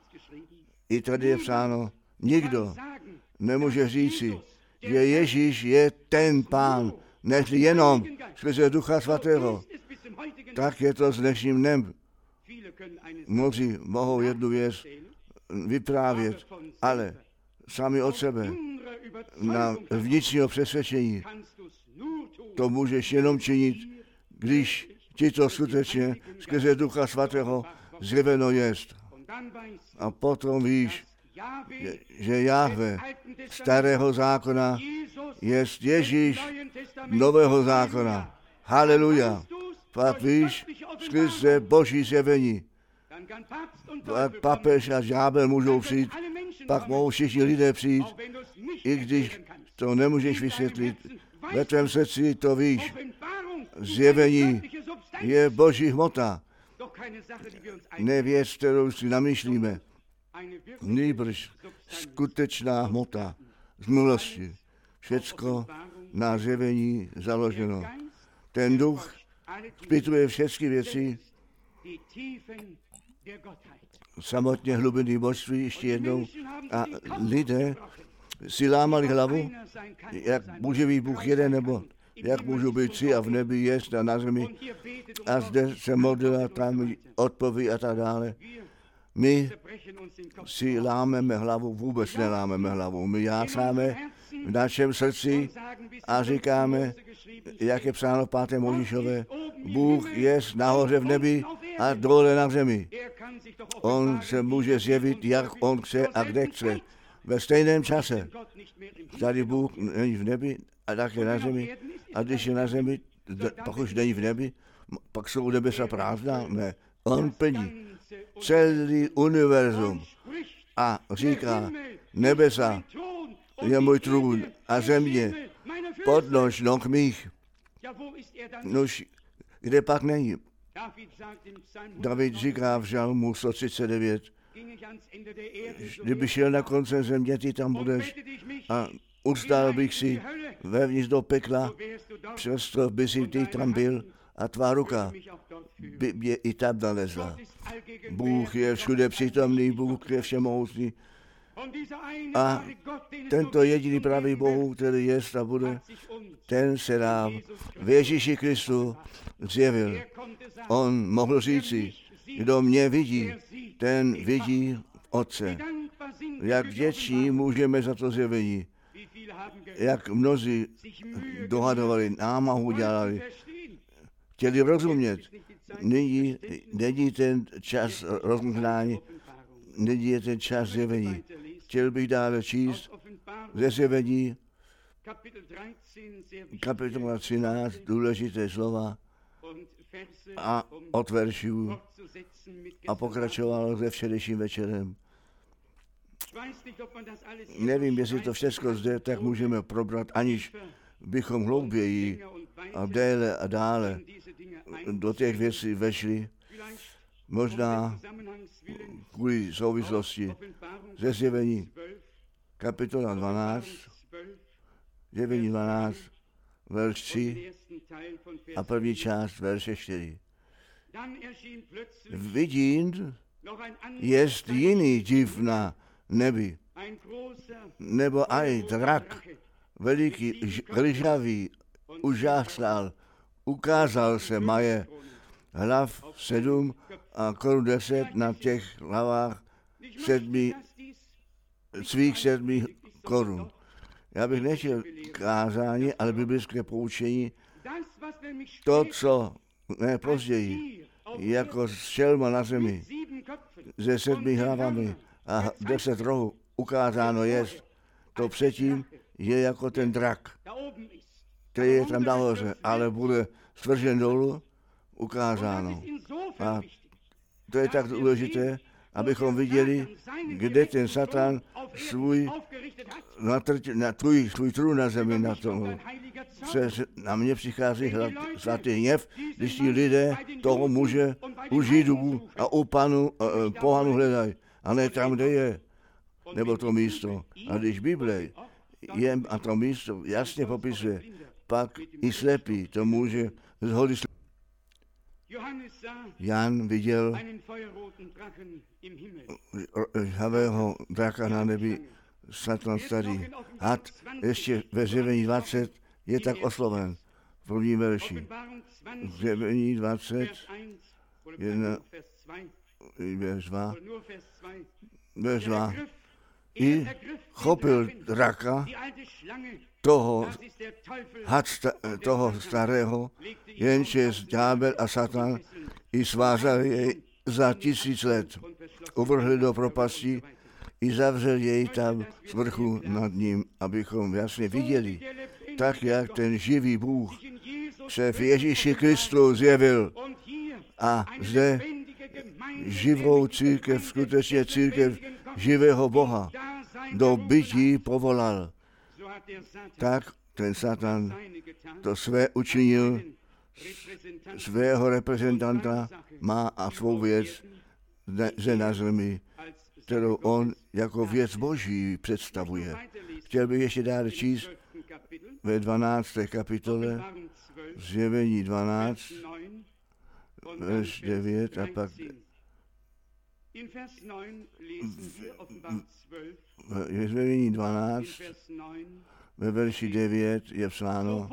I tady je psáno, nikdo nemůže říci, že Ježíš je ten Pán, než jenom skrze Ducha Svatého. Tak je to s dnešním dnem. Mnozí mohou jednu věc vyprávět, ale sami od sebe na vnitřního přesvědčení to můžeš jenom činit, když ti to skutečně skrze Ducha Svatého zjeveno jest. A potom víš, že Jahve starého zákona jest Ježíš nového zákona. Haleluja. Pak víš, skrze Boží zjevení. Pak papež a ďábel můžou přijít, pak mohou všichni lidé přijít, i když to nemůžeš vysvětlit. Ve tvém srdci to víš. Zjevení je Boží hmota. Ne věc, kterou si namýšlíme. Nýbrž skutečná hmota z milosti. Všecko na zjevení založeno. Ten duch zpytuje všechny věci, samotně hlubiny božství ještě jednou. A lidé si lámali hlavu, jak může být Bůh jeden nebo jak můžu být tři a v nebi jest a na zemi. A zde se modlila, tam odpoví a tak dále. My si lámeme hlavu, vůbec nelámeme hlavu. My jásáme v našem srdci a říkáme, jak je psáno v 5. Mojžíšové, Bůh je nahoře v nebi a dole na zemi. On se může zjevit, jak on chce a kde chce. Ve stejném čase. Tady Bůh není v nebi a také na zemi. A když je na zemi, pak už není v nebi, pak jsou nebesa prázdná. Ne, on plní celý univerzum a říká, nebesa je můj trůn a země podnož noh mých. Nož, kde pak není? David říká v žalmu 139, kdyby šel na konce země, ty tam budeš a ustál bych si vevnitř do pekla, přesto by si ty tam byl a tvá ruka by mě i tam nalezla. Bůh je všude přítomný, Bůh je všemohoucí. A tento jediný pravý Bohu, který jest a bude, ten se nám v Ježíši Kristu zjevil. On mohl říci, kdo mě vidí, ten vidí Otce. Jak vděční můžeme za to zjevení. Jak mnozí dohadovali, námahu dělali, chtěli rozumět. Nyní není ten čas rozumění, nyní je ten čas zjevení. Chtěl bych dále číst ze zjevení kapitola 13, důležité slova a od veršů a pokračoval se včerejším večerem. Nevím, jestli to všechno zde tak můžeme probrat, aniž bychom hlouběji a déle a dále do těch věcí vešli. Možná kvůli souvislosti ze zjevení kapitola 12, zjevení 12, verš 3 a první část verše 4. Vidím, jest jiný div na nebi, nebo aj drak, veliký, ryžavý, užásal, ukázal se, maje hlav 7 a korun 10 na těch hlavách svých 7 korun. Já bych nechtěl kázání, ale biblické poučení, to, co ne později, jako šelma na zemi, se 7 hlavami a 10 rohů ukázáno je, to předtím je jako ten drak, který je tam nahoře, ale bude svržen dolů, ukázáno. A to je tak důležité, abychom viděli, kde ten Satan svůj trůn na zemi na tom. Na mě přichází svatý hněv, když ti lidé toho muže u Židů a u pohanu hledají, a ne tam, kde je, nebo to místo. A když Bible je a to místo jasně popisuje, pak i slepý to může zhody. Jan viděl žhavého draka na nebi, Satan starý. Had ještě ve Zjevení 20 je tak osloven v prvním verši. Zjevení 20, 1, verš 2. I chopil draka, toho starého, jenže je ďábel a Satan, i svázal jej za 1000 let. Uvrhl do propasti i zavřel jej tam z vrchu nad ním, abychom jasně viděli, tak jak ten živý Bůh se v Ježíši Kristu zjevil. A zde živou církev, skutečně církev živého Boha, do bytí povolal. Tak ten Satan to své učinil, svého reprezentanta má a svou věc že na zemi, kterou on jako věc Boží představuje. Chtěl bych ještě dát číst ve 12. kapitole, Zjevení 12, verš 9 a pak ve Zjevení 12, ve verši 9 je psáno: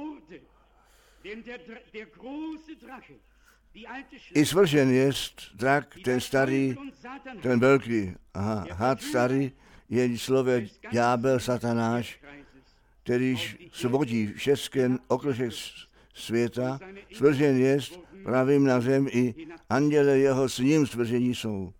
I svržen jest drak, ten starý, ten velký, had starý, jen slově ďábel satanáš, kterýž svodí všechen okružek světa, svržen jest pravým na zem i anděle jeho s ním svržení jsou.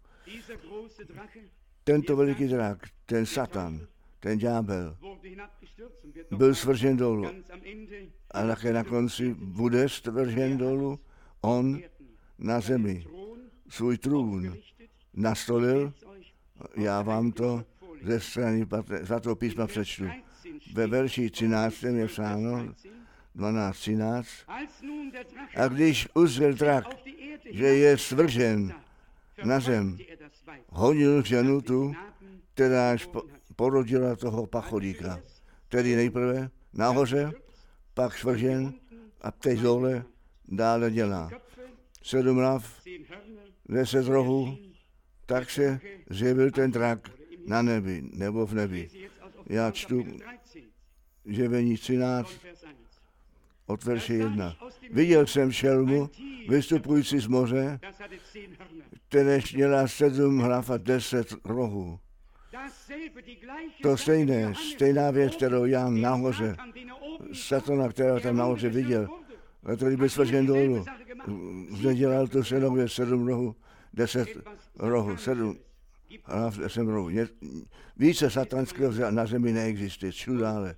Tento veliký drak, ten Satan, ten ďábel, byl svržen dolů. A také na konci bude svržen dolů on na zemi. Svůj trůn nastolil, já vám to ze strany svatého písma přečtu. Ve verši 13. je psáno, 12:13. A když uzřel drak, že je svržen na zem, honil ženu tu, která porodila toho pacholíka, který nejprve nahoře, pak svržen a teď dole dále dělá. 7 hlav, 10 rohů, tak se zjevil ten drak na nebi, nebo v nebi. Já čtu Zjevení 13 od verše 1. Viděl jsem šelmu, vystupující z moře, které měla 7 hlav a 10 rohů. To stejná věc, kterou Jan nahoře, Satana, kterého tam nahoře viděl, a který byl svržen dolů, zde dělal to synově 7 rohů, 10 rohů, 7 hlav, 10 rohů. Více satanského na zemi neexistuje, všudále.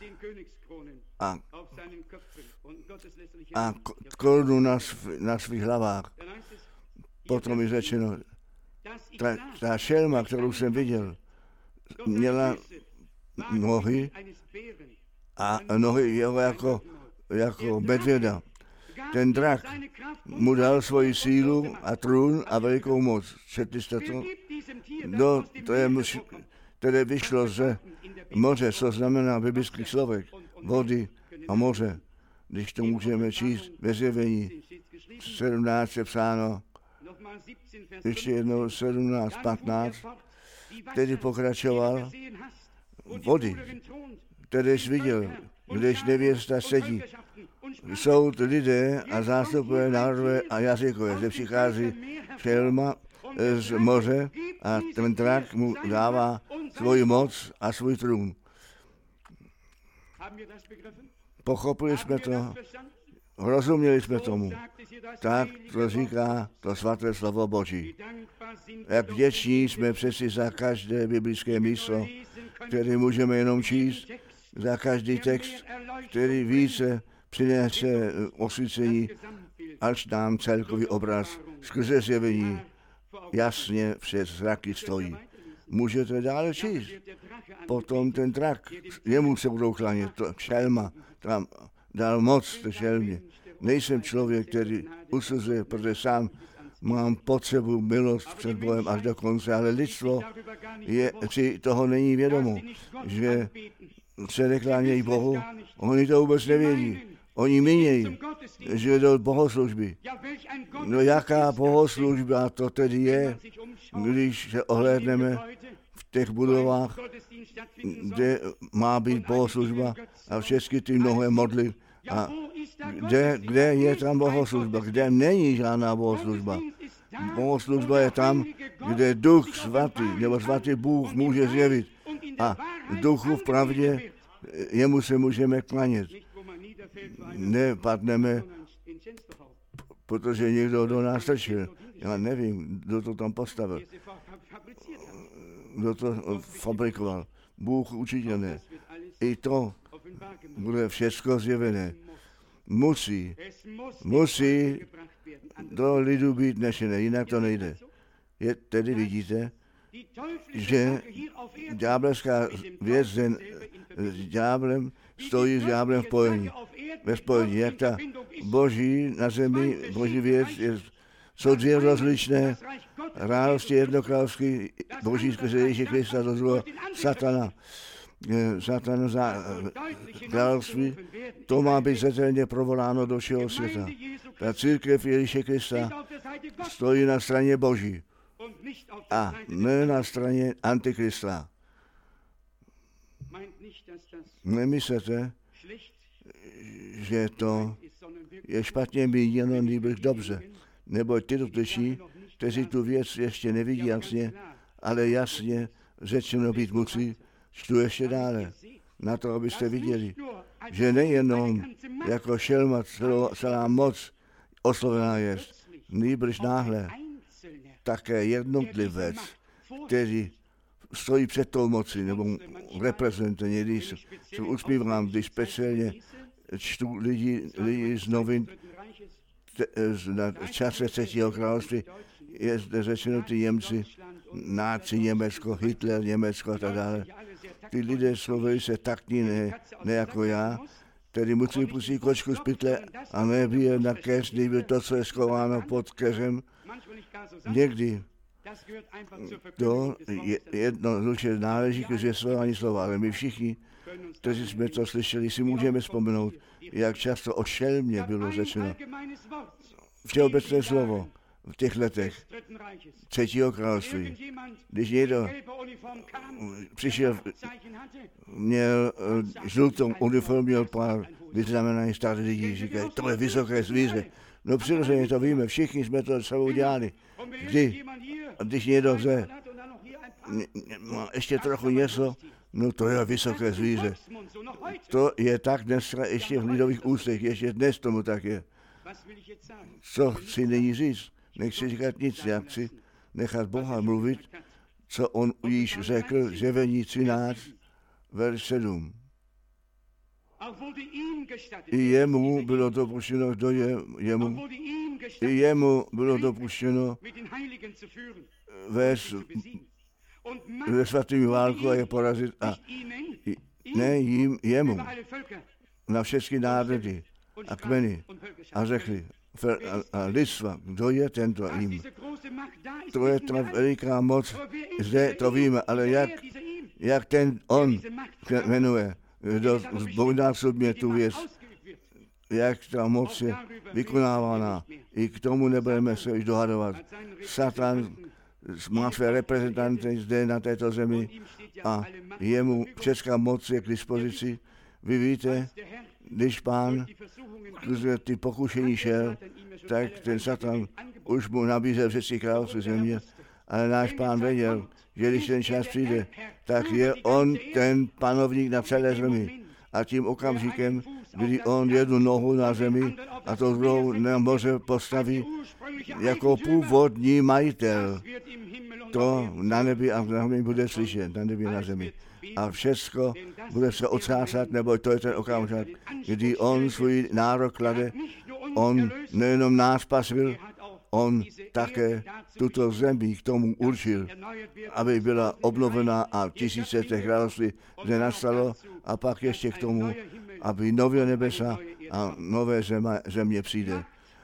A korunu na svých hlavách. Potom je řečeno, ta šelma, kterou jsem viděl, měla nohy a nohy jeho jako medvěda. Ten drak mu dal svoji sílu a trůn a velikou moc. Četli jste to? Které vyšlo ze moře, co znamená biblický člověk, vody a moře. Když to můžeme číst ve Zjevení 17 je psáno, ještě jednou 17, 15, který pokračoval vody. který jsi viděl, když nevěsta sedí. Jsou to lidé a zástupové národové a jazykové, že přichází šelma z moře a ten drak mu dává svoji moc a svůj trůn. Pochopili jsme to, rozuměli jsme tomu. Tak to říká to svaté slovo Boží. Jak vděční jsme přeci za každé biblické místo, které můžeme jenom číst, za každý text, který více přinese osvícení, až nám celkový obraz skrze zjevení jasně před zraky stojí. Můžete dále číst. Potom ten drak, jemu se budou klanět, šelma, tam dal moc té šelmě. Nejsem člověk, který usuzuje, protože sám mám potřebu milost před Bohem až do konce, ale lidstvo si toho není vědomo, že se neklánějí Bohu, oni to vůbec nevědí. Oni mínějí, že do bohoslužby. No jaká bohoslužba to tedy je, když se ohlédneme v těch budovách, kde má být bohoslužba a všechny ty mnohé modly. A kde je tam bohoslužba? Kde není žádná bohoslužba? Bohoslužba je tam, kde Duch svatý, nebo svatý Bůh může zjevit. A Duchu v pravdě, jemu se můžeme klanět. Nepadneme, protože někdo do nás strčil. Já nevím, kdo to tam postavil. Kdo to fabrikoval. Bůh určitě ne. I to bude všechno zjevené. Musí do lidu být nešené, jinak to nejde. Tedy vidíte, že ďábelská věc s ďáblem stojí s ďáblem v spojení. Ve spojení. Jak ta boží na zemi, boží věc jsou dvě rozličné rádosti jednokrálovský, boží skrze Ježíše Krista, to zlo satana. Satana za království, to má být zřetelně provoláno do všeho světa. Ta církev Ježíše Krista stojí na straně Boží a ne na straně Antikrista. Nemyslete, že to je špatně míněno, nýbrž dobře, nebo ty dotyční, kteří tu věc ještě nevidí jasně, ale jasně řečeno být musí, čtu ještě dále, na to, abyste viděli, že nejenom jako šelma celá moc oslovená je, nýbrž náhle také jednotlivec, který stojí před tou mocí, nebo reprezentuje, někdy se usmívám, když speciálně čtu lidi z novin na čase třetího království, je zde řečeno ty Němci, náci Německo, Hitler, Německo a tak dále. Ty lidé jsou velice taktní, ne jako já, který musí pustit kočku z pytle a nebije na keř, nejde to, co je schováno pod keřem. Někdy to jednoduše náleží k zvěstování slova, ale my všichni, kteří jsme to slyšeli, si můžeme vzpomenout, jak často o šelmě bylo řečeno. Všeobecné slovo v těch letech třetího království. Když někdo přišel, měl žlutou uniformu, měl pár vyznamenání starých lidí, říkají, to je vysoké zvíře. No přirozeně to víme, všichni jsme to sebou dělali. Když někdo chce, ještě trochu něco, no to je vysoké zvíře. To je tak dneska ještě v lidových ústech, ještě dnes tomu tak je. Co chci nyní říct? Nechci říkat nic, já chci nechat Boha mluvit, co on již řekl, Zjevení 13, verš 7. I jemu bylo dopuštěno, kdo je jemu, i jemu bylo dopuštěno ve svatým válku a je porazit a ne jemu na všechny národy a kmeny a řekli a lidstva, kdo je tento jim. To je ta veliká moc, zde to víme, ale jak ten on jmenuje, kdo zbounásobně tu věc, jak ta moc je vykonávána. I k tomu nebudeme se už dohadovat. Satan má své reprezentanty zde na této zemi a jemu česká moc je k dispozici. Vy víte, když Pán skrze ty pokušení šel, tak ten Satan už mu nabízel všechny království země, ale náš Pán věděl, že když ten čas přijde, tak je on ten panovník na celé zemi. A tím okamžikem, kdy on jednu nohu na zemi a to druhou na moře postaví jako původní majitel, to na nebi a na zemi bude slyšet, na nebi a na zemi. A všecko bude se otřásat, nebo to je ten okamžik, kdy on svůj nárok klade, on nejenom nás spasil, on také tuto zemi k tomu určil, aby byla obnovená a tisíce těch království zde nastalo a pak ještě k tomu, aby nové nebesa a nové země přijde.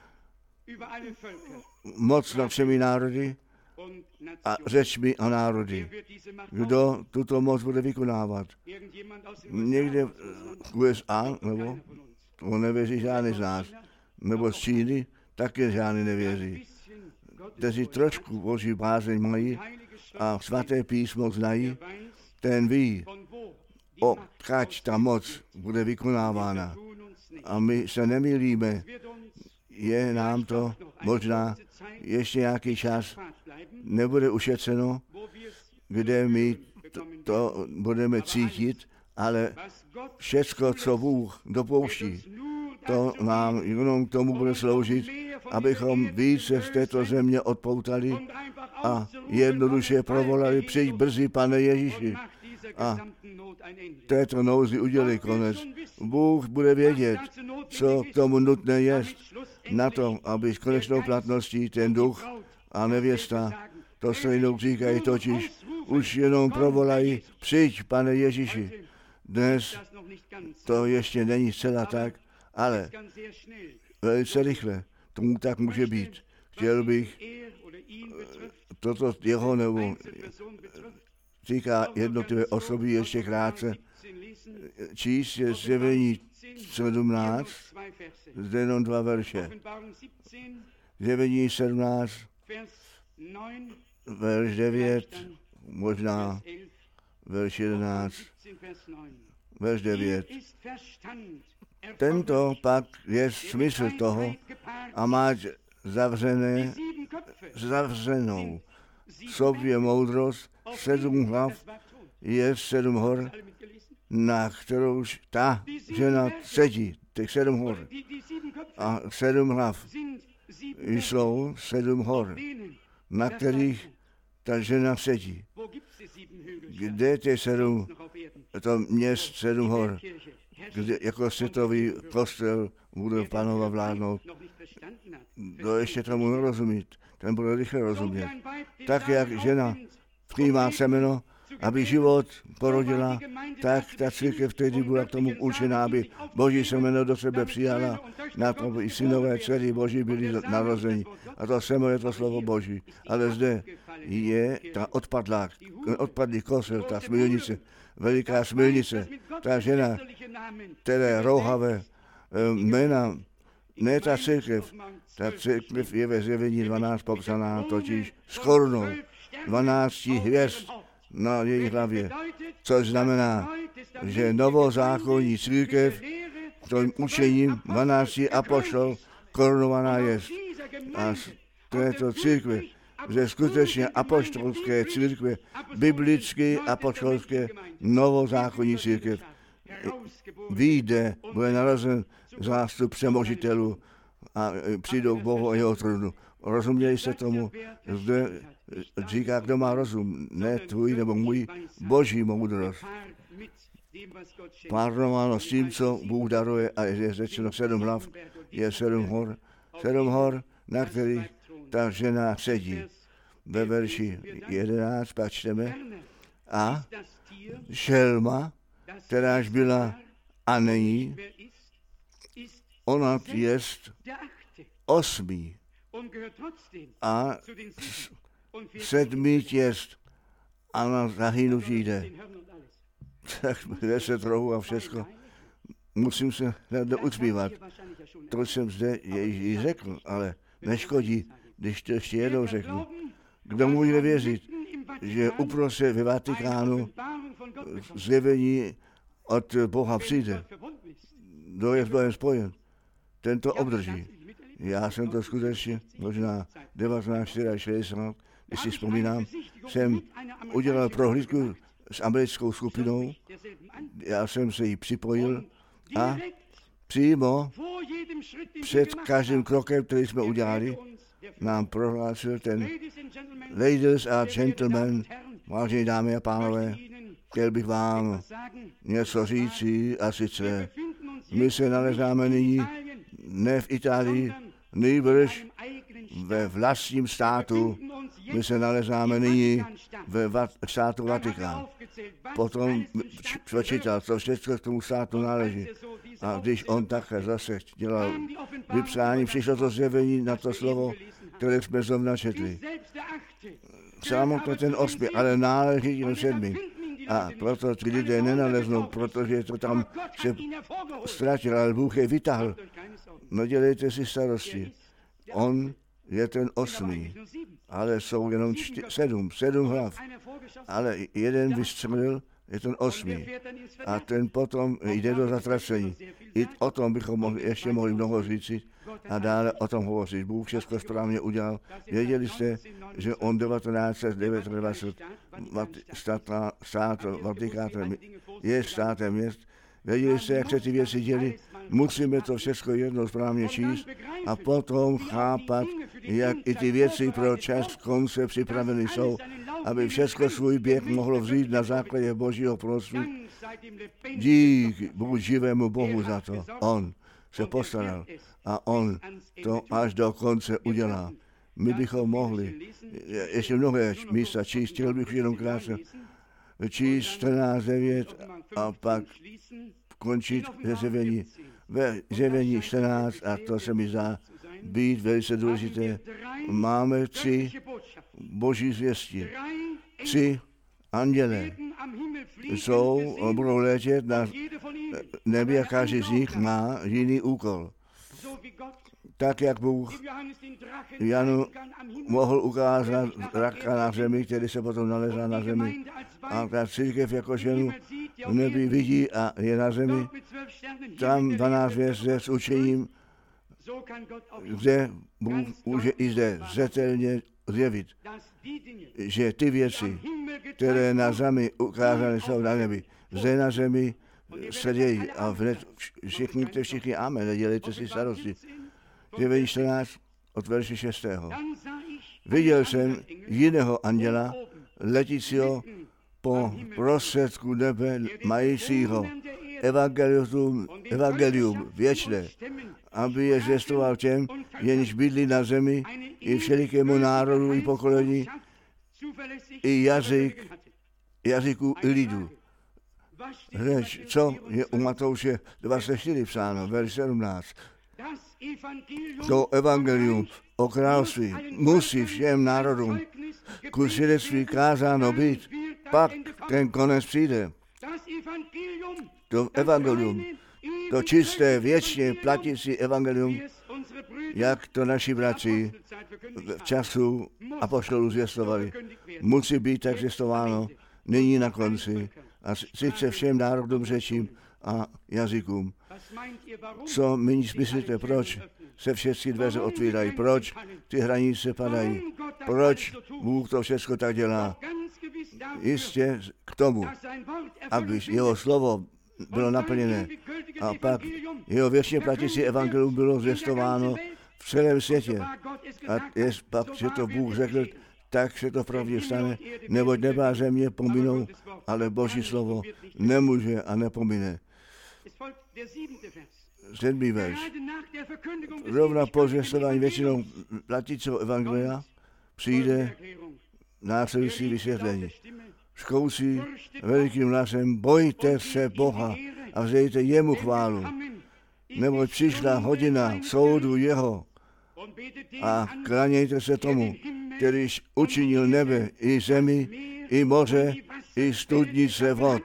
Moc nad všemi národy a řečmi a národy. Kdo tuto moc bude vykonávat? Někde v USA, nebo to nevěří žádný z nás, nebo z Číny, také žádný nevěří. Kteří trošku boží bázeň mají a svaté písmo znají, ten ví, odkud ta moc bude vykonávána. A my se nemýlíme, je nám to možná ještě nějaký čas, nebude ušetřeno, kde my to budeme cítit, ale všecko, co Bůh dopouští, to nám jenom k tomu bude sloužit, abychom více z této země odpoutali a jednoduše provolali, přijď brzy, Pane Ježíši, a této nouzi udělej konec. Bůh bude vědět, co k tomu nutné je, na to, aby s konečnou platností ten duch a nevěsta, to stejnou říkají totiž, už jenom provolají, přijď, Pane Ježíši. Dnes to ještě není zcela tak, ale velice rychle tomu tak může být. Chtěl bych toto jeho nebo týká jednotlivé osoby ještě krátce číst je Zjevení 17, zde jenom 2 verše. Zjevení 17, verš 9, možná verš 11, verš 9. Tento pak je smysl toho a máš zavřenou sobě moudrost, 7 hlav je 7 hor, na kterouž ta žena sedí, těch 7 hor. A 7 hlav jsou 7 hor, na kterých ta žena sedí. Kde těch 7, to měst 7 hor, kde jako světový kostel bude Pánova vládnout. Kdo ještě tomu nerozumí, ten bude rychle rozumět. Tak jak žena přijímá semeno, aby život porodila, tak ta církev tedy byla k tomu určená, aby Boží semeno do sebe přijala, na to i synové dcery Boží byli narozeni. A to semeno je to slovo Boží. Ale zde je ta odpadlý kosel, ta smilnice, veliká smilnice, ta žena, které rouhavé jména, ne ta církev je ve Zjevení 12 popsaná totiž s korunou 12 hvězd na její hlavě, což znamená, že novozákonní církev tím učením 12 apoštolů korunovaná je. A z této církve, ze skutečně apoštolské církve, biblické apoštolské novozákonní církev, vyjde, bude narazen zástup přemožitelů a přijdou k Bohu a jeho trůnu. Rozuměli jste tomu? Zde říká, kdo má rozum, ne tvůj nebo můj, Boží moudrost. Plánováno s tím, co Bůh daruje a je řečeno 7 hlav, je 7 hor, na kterých ta žena sedí. Ve verši 11 pak čteme a šelma, kteráž byla a není, ona jest 8. a 7 jest a na zahynutí jde. Tak 10 rohů a všechno. Musím se ucpívat. To jsem zde již řekl, ale neškodí, když to ještě jednou řeknu. Kdo může věřit, že uprostřed ve Vatikánu zjevení od Boha přijde, kdo je s Bohem spojen, ten to obdrží. Já jsem to skutečně možná 1964, když si vzpomínám, jsem udělal prohlídku s americkou skupinou, já jsem se jí připojil a přímo před každým krokem, který jsme udělali, nám prohlásil ten ladies a gentlemen, vážení dámy a pánové, chtěl bych vám něco říci a sice my se nalezáme nyní ne v Itálii, nýbrž ve vlastním státu, my se nalezáme nyní ve státu Vatikán. Potom přečítal, co všechno k tomu státu náleží. A když on také zase dělal vypsání, přišlo to zjevení na to slovo, které jsme zrovna četli. Samotný ten 8, ale náleží jen 7. A proto ti lidé nenaleznou, protože to tam se ztratil, ale Bůh je vytáhl. No dělejte si starosti. On je ten 8, ale jsou jenom 7 hlav. Ale jeden vystřelil, je ten 8. A ten potom jde do zatracení. I o tom bychom ještě mohli mnoho říci a dále o tom hovořit. Bůh všechno správně udělal. Věděli jste, že on 1929 stát Vatikánem je státem měst. Věděli jste, jak se ty věci děly. Musíme to všechno jednou správně číst a potom chápat, jak i ty věci pro čas konce připraveny jsou, aby všechno svůj běh mohlo vzít na základě Božího proroctví. Dík Bohu živému Bohu za to. On se postaral a on to až do konce udělá. My bychom mohli ještě mnohé místa číst, chtěl bych jenom krátce číst 14:9 a pak končit ve zjevení. Ve zjevení 14, a to se mi zdá být velice důležité, máme 3 boží zvěsti. 3 anděle budou letět na nebi a každý z nich má jiný úkol. Tak, jak Bůh Janu mohl ukázat raka na zemi, který se potom nalezá na zemi. A ta církev jako ženu v nebi vidí a je na zemi. Tam 12 hvězd s učením, kde Bůh může i zde zřetelně zjevit, že ty věci, které na zemi ukázány jsou na nebi, zde na zemi se dějí a hned všichni amen, nedělejte si starosti. Zjevení 14 od verše 6. Viděl jsem jiného anděla, letícího po prostředku nebe, majícího evangelium věčné, aby je zvěstoval těm, jenž bydlí na zemi, i všelikému národu, i pokolení, i jazyku i lidu. Řeč, co je u Matouše 24 psáno, verš 17. To evangelium o království musí všem národům ku svědectví kázáno být, pak ten konec přijde. To evangelium, to čisté, věčně platící evangelium, jak to naši bratři v času apoštolů zvěstovali, musí být tak zvěstováno nyní na konci. A sice všem národům, řečím a jazykům. Co my myslíte, proč se všechny dveře otvírají, proč ty hranice padají, proč Bůh to všechno tak dělá? Jistě k tomu, aby jeho slovo bylo naplněné a pak jeho věčně platící evangelium bylo zvěstováno v celém světě. A je pak, že to Bůh řekl, tak se to pravdě stane, neboť nebe a země pominou, ale Boží slovo nemůže a nepomine. 7. verš. Rovna po zvěstování většinou platícího evangelia přijde následující vysvětlení. Zkouší velikým hlasem, bojte se Boha a vzdejte jemu chválu, neboť přišla hodina soudu jeho a klanějte se tomu, kterýž učinil nebe i zemi, i moře, i studnice vod.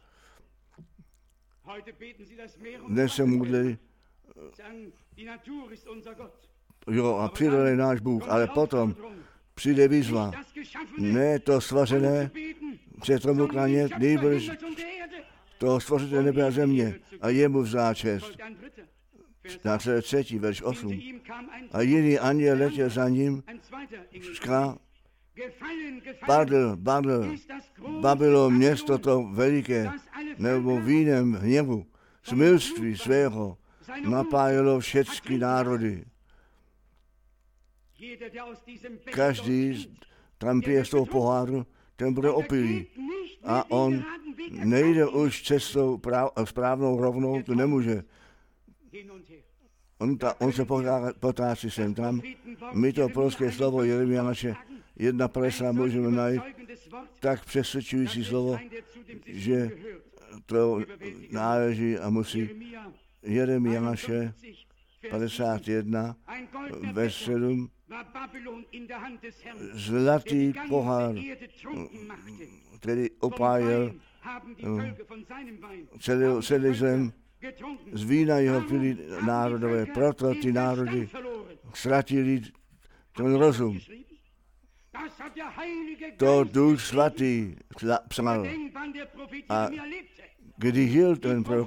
Dnes se modlí, jo, a příroda je náš Bůh, ale potom přijde výzva, Ne to stvořené, před tomu klanět, nejbrž to stvořité nebe a země a jemu vzdát čest. Následuje 3. verš 8. A jiný anděl letěl za ním, říká, padl, Babylon, město to veliké, nebo vínem hněvu, smilství svého, napájelo všechny národy. Každý tam pije z toho poháru, ten bude opilý. A on nejde už cestou správnou rovnou, to nemůže. On se potácí sem tam. My to polské slovo Jeremiáše 1,50 můžeme najít, tak přesvědčující slovo, že to náleží a musí. Jeremiáše 51, ve 7, zlatý pohár, který opájel celý zem, z vína jeho pili národové, proto ty národy ztratili ten rozum. To Duch Svatý psal. A když žil ten prorok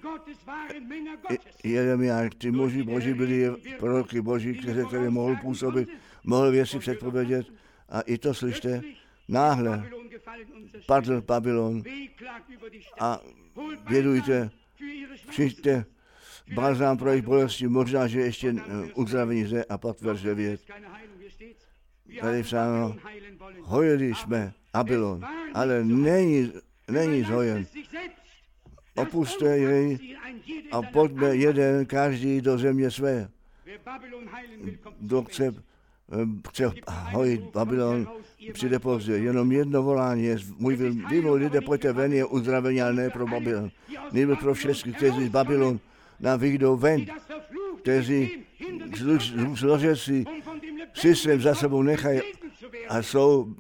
Jeremiáš, ty muži boží byli proroky boží, kteří mohl působit, mohl věci předpovědět. A i to slyšte, náhle padl Babylon a vědujte, přijďte balzám pro jejich bolesti, možná, že ještě uzdravení zde a pak verš 9. Tady psáno, hojili jsme Babylon, ale není zhojen. Opuste jej a pojďme jeden, každý do země své. Kdo chce hojit Babylon, přijde pozdě. Jenom jedno volání je, vy lidé, pojďte ven, je uzdravení, ale ne pro Babylon. Nejde pro všechny, kteří z Babylon nám vyjdou ven, kteří zložecí systém za sebou nechají a jsou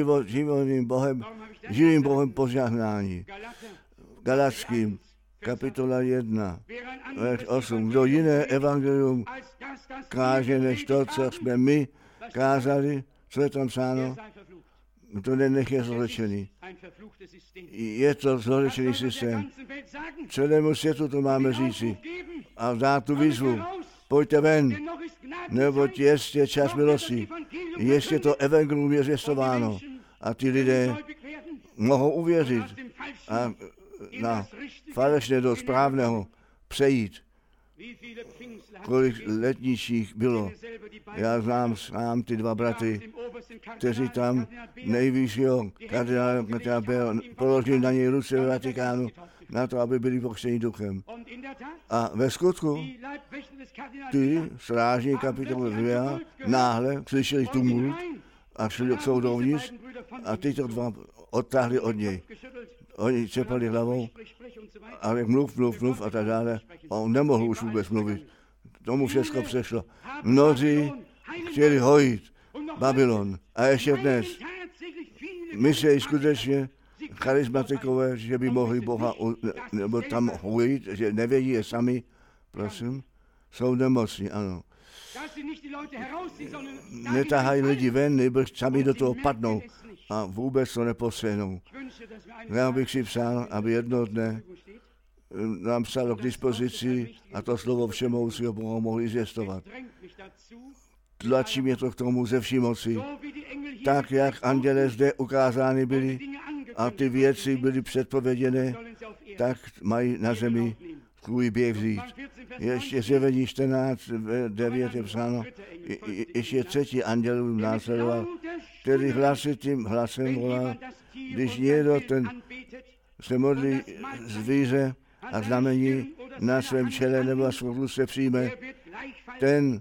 živým Bohem požehnání. Galatským, kapitola 1, verš 8. Kdo jiné evangelium káže, než to, co jsme my kázali, co je tam psáno, to nech je zločený. Je to zločený systém. Celému světu to máme říci. A dát tu výzvu. Pojďte ven, neboť ještě čas milosti. Ještě to evangelium je zvěstováno. A ty lidé mohou uvěřit a na falešné do správného přejít. Kolik letničích bylo. Já znám sám ty dva bratry, kteří tam nejvyššího kardinála položili na něj ruce ve Vatikánu, na to, aby byli pokřtěni duchem. A ve skutku ty strážní kapitoly 2 náhle slyšeli tumult a šli jsou dovnitř a tyto dva odtáhli od něj. Oni čepali hlavou, ale mluv a tak dále. A on nemohl už vůbec mluvit. Tomu všechno přešlo. Mnozí chtěli hojit Babylon. A ještě dnes myslí skutečně charismatikové, že by mohli Boha nebo tam hojit, že nevědí je sami, prosím, jsou nemocní, ano. Netahají lidi ven, nebo sami do toho padnou a vůbec to nepostřehnou. Já bych si přál, aby jednoho dne nám psalo k dispozici a to slovo všemohoucího Boha mohli zvěstovat. Tlačí mě to k tomu ze vší moci. Tak, jak anděle zde ukázány byly a ty věci byly předpověděné, tak mají na zemi svůj běh vzít. Ještě Zjevení 14, 9 je psáno, ještě třetí anděl následoval, který hlasitým hlasem volal, když někdo ten se modlí zvíře a znamení na svém čele nebo na svou se přijme, ten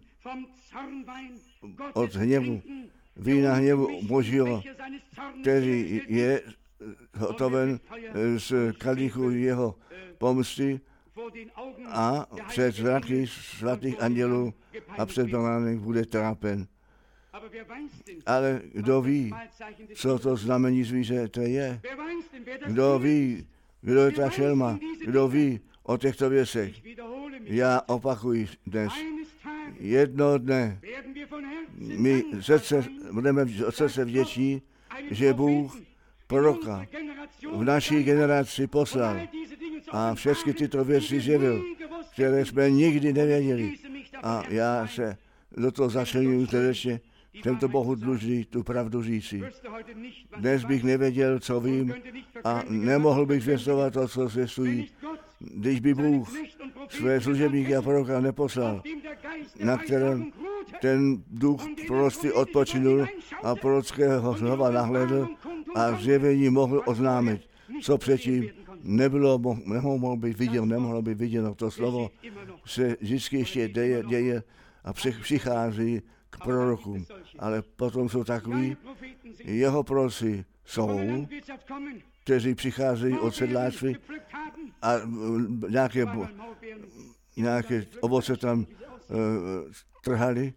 od hněvu, vína hněvu Božího, který je hotoven z kalichu jeho pomsty a před zraky svatých andělů a před baránek bude trápen. Ale kdo ví, co to znamení zvířete je? Kdo ví, kdo je ta šelma? Kdo ví o těchto věcech? Já opakuji dnes. Jednoho dne my budeme od srdce vděční, že Bůh proroka v naší generaci poslal a všechny tyto věci zjevil, které jsme nikdy nevěděli. A já se do toho začlenuju srdečně, jsem to Bohu dlužný tu pravdu říci. Dnes bych nevěděl, co vím, a nemohl bych zvěstovat to, co zvěstují, když by Bůh své služebníky a proroka neposlal, na kterém ten duch proroctví odpočinul a prorockého znova nahlédl a zjevení mohl oznámit, co předtím nemohlo být viděno. To slovo se vždycky ještě děje a přichází k prorokům. Ale potom jsou takoví, jeho proroci jsou, kteří přicházejí od sedláctví a nějaké ovoce tam trhali,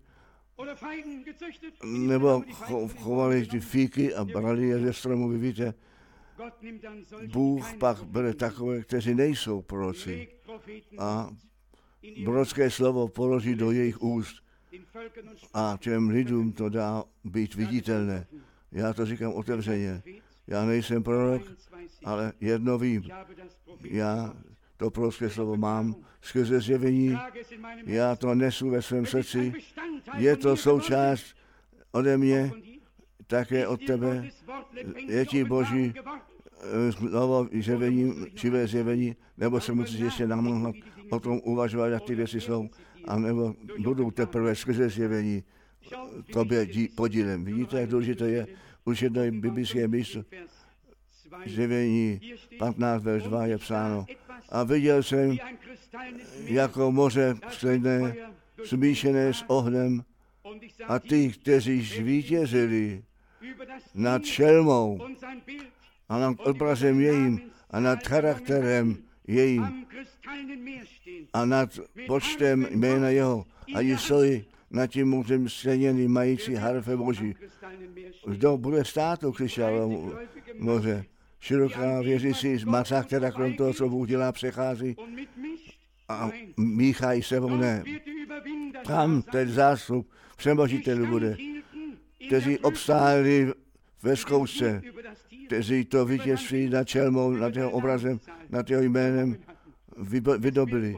nebo chovali ty fíky a brali je ze stromu, vy víte. Bůh pak bere takové, kteří nejsou proroci a prorocké slovo položí do jejich úst a těm lidem to dá být viditelné. Já to říkám otevřeně. Já nejsem prorok, ale jedno vím. Já to prorocké slovo mám skrze zjevení. Já to nesu ve svém srdci. Je to součást ode mě, také od tebe. Je ti Boží slovo zjevení, živé zjevení, nebo se musíš ještě namohnout o tom uvažovat, jak ty věci jsou, a nebo budou teprve skrze zjevení tobě podílem. Vidíte, jak důležité je už jedno biblické místo. Zjevení 15, verš 2 je psáno. A viděl jsem jako moře stejné, smíšené s ohnem, a ty, kteří zvítězili nad šelmou a nad obrazem jejím a nad charakterem jejím a nad počtem jména jeho, a jsou nad tím mořem stejněný mající harfe Boží. Kdo bude stát u křišťálového moře? Široká věřící masa, která krom toho, co Bůh dělá, přechází a míchají sebou ne. Tam ten zástup přemožitelů bude, kteří obstáli ve zkoušce, kteří to vítězství nad čelmou, nad jeho obrazem, nad jeho jménem vydobili.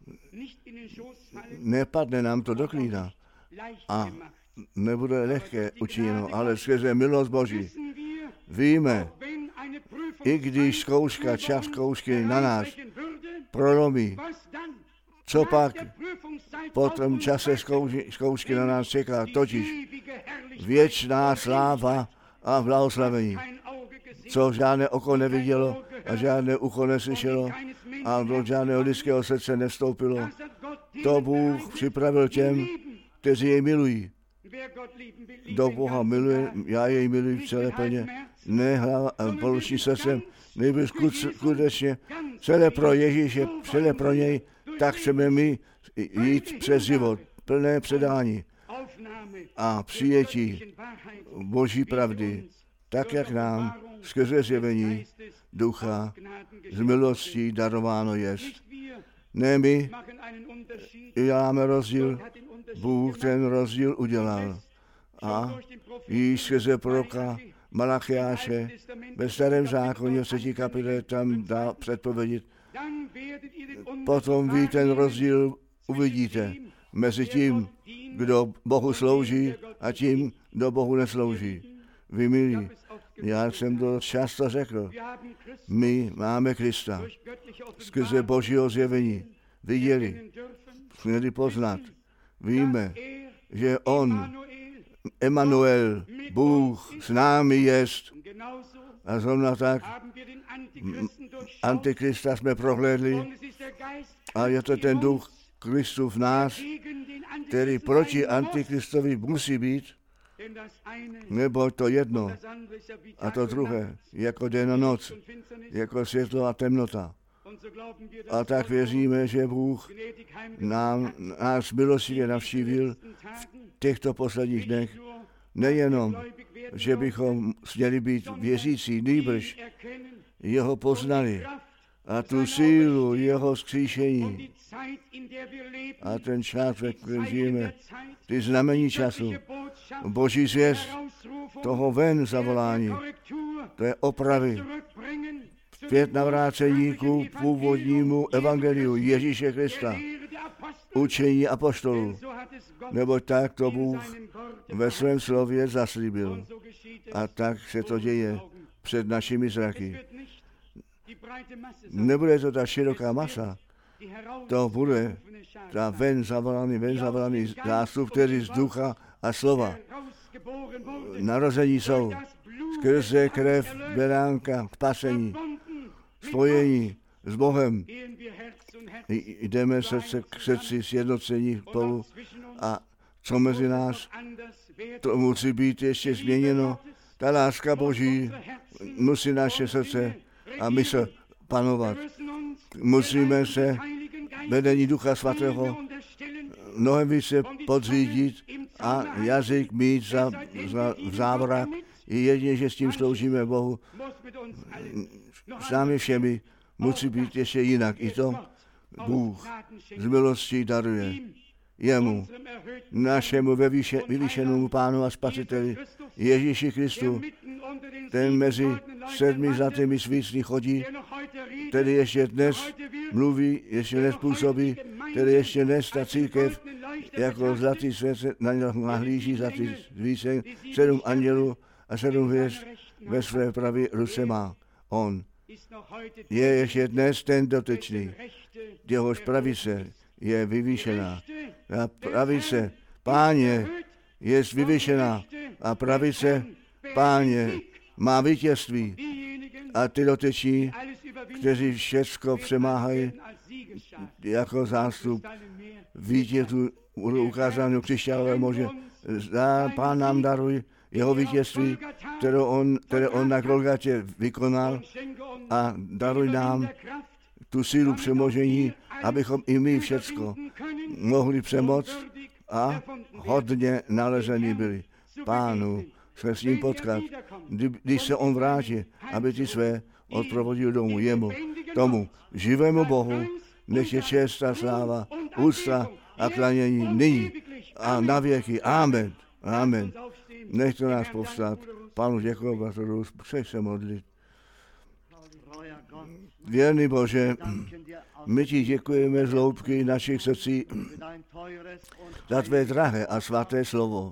Nepadne nám to do klína a nebude lehké učiněno, ale skrze milost Boží víme, i když čas zkoušky na nás prolomí, co pak po tom čase zkoušky na nás čeká, totiž věčná sláva a blahoslavení, co žádné oko nevidělo a žádné ucho neslyšelo a do žádného lidského srdce nevstoupilo. To Bůh připravil těm, kteří jej milují. Kdo Boha miluje, já jej miluji celé plně, ne položí srdcem, nejbrž skutečně celé pro Ježíše, celé pro něj, tak chceme my jít přes život, plné předání a přijetí Boží pravdy, tak jak nám skrze zjevení Ducha z milostí darováno jest. Ne my děláme rozdíl, Bůh ten rozdíl udělal. A již skrze proroka Malachiáše ve Starém zákoně v 3. kapitole tam dá předpovědět. Potom vy ten rozdíl uvidíte mezi tím, kdo Bohu slouží, a tím, kdo Bohu neslouží. Vy milí, já jsem to často řekl, my máme Krista skrze Božího zjevení. Viděli, směli poznat, víme, že on, Emanuel, Bůh s námi jest. A zrovna tak Antikrista jsme prohlédli a je to ten duch Kristu v nás, který proti Antikristovi musí být, nebo to jedno a to druhé, jako den a noc, jako světlo a temnota. A tak věříme, že Bůh nás milostivě navštívil v těchto posledních dnech. Nejenom, že bychom měli být věřící, nýbrž jeho poznali a tu sílu jeho vzkříšení a ten čas, ve kterém žijeme, ty znamení času, Boží zvěst toho ven zavolání, to je opravy, zpět navrácení ku původnímu evangeliu Ježíše Krista, učení apoštolů, neboť tak to Bůh ve svém slově zaslíbil. A tak se to děje před našimi zraky. Nebude to ta široká masa, to bude ta ven zavolaný zástup, který z ducha a slova narození jsou skrze krev beránka k spasení, spojení s Bohem. Jdeme srdce k srdci sjednocení spolu a co mezi nás, to musí být ještě změněno. Ta láska Boží musí naše srdce a mysl panovat. Musíme se vedení Ducha Svatého mnohem více podřídit a jazyk mít za závrak. I jedině, že s tím sloužíme Bohu, s námi všemi musí být ještě jinak. I to Bůh z milostí daruje jemu, našemu vyvýšenému Pánu a Spasiteli Ježíši Kristu, ten mezi 7 zlatými svícny chodí, který ještě dnes mluví, ještě dnes působí, který ještě dnes ta církev jako zlatý svět nahlíží zlatý svícen, 7 andělů a 7 hvězd ve své pravé ruce má. On je ještě dnes ten dotyčný, jehož pravice je vyvýšená. A pravice Páně je vyvýšená a pravice Páně má vítězství. A ty dotyční, kteří všecko přemáhají jako zástup vítězů ukázaného křišťálové moře. Pán nám daruje jeho vítězství, které on na Golgatě vykonal a daruj nám tu sílu přemožení, abychom i my všecko mohli přemoct a hodně nalezení byli. Pánu se s ním potkat, když se on vrátí, aby ty své odprovodil domů jemu, tomu živému Bohu, nech je čest a sláva, úcta a klanění nyní a na věky. Amen. Amen. Nechte nás povstat. Pánu děkuji, bratrů, přech se modlit. Věrný Bože, my ti děkujeme z hloubky našich srdcí za tvé drahé a svaté slovo,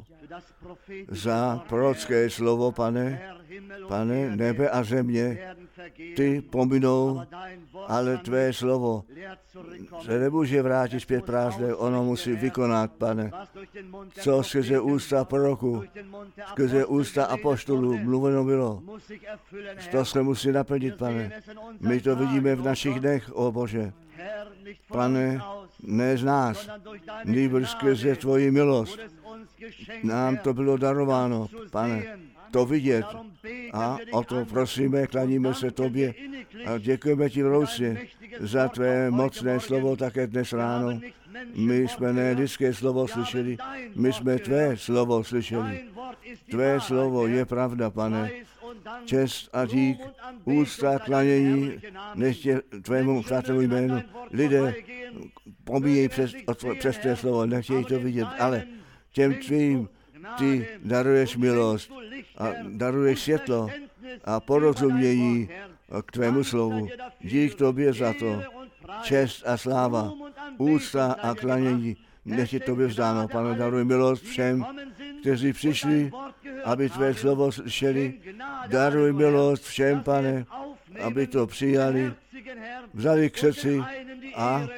za prorocké slovo, Pane, nebe a země, ty pominou, ale tvé slovo se nemůže vrátit zpět prázdné, ono musí vykonat, Pane, co skrze ústa proroku, skrze ústa apoštolů mluveno bylo. To se musí naplnit, Pane. My to vidíme v našich dnech, o Bože. Pane, ne z nás, nýbrž skrze tvoji milost. Nám to bylo darováno, Pane, to vidět. A o to prosíme, klaníme se tobě a děkujeme ti vroucně za tvé mocné slovo také dnes ráno. My jsme ne lidské slovo slyšeli, my jsme tvé slovo slyšeli. Tvé slovo je pravda, Pane. Čest a dík, úcta, klanění, nechtě tvému svatému jménu. Lidé pomíjejí přes tvé slovo, nechtějí to vidět, ale těm tvým ty daruješ milost a daruješ světlo a porozumění k tvému slovu. Dík tobě za to. Čest a sláva, úcta a klanění, nech je tobě vzdáno. Pane, daruj milost všem, kteří přišli, aby tvé slovo slyšeli. Daruj milost všem, Pane, aby to přijali, vzali k srdci a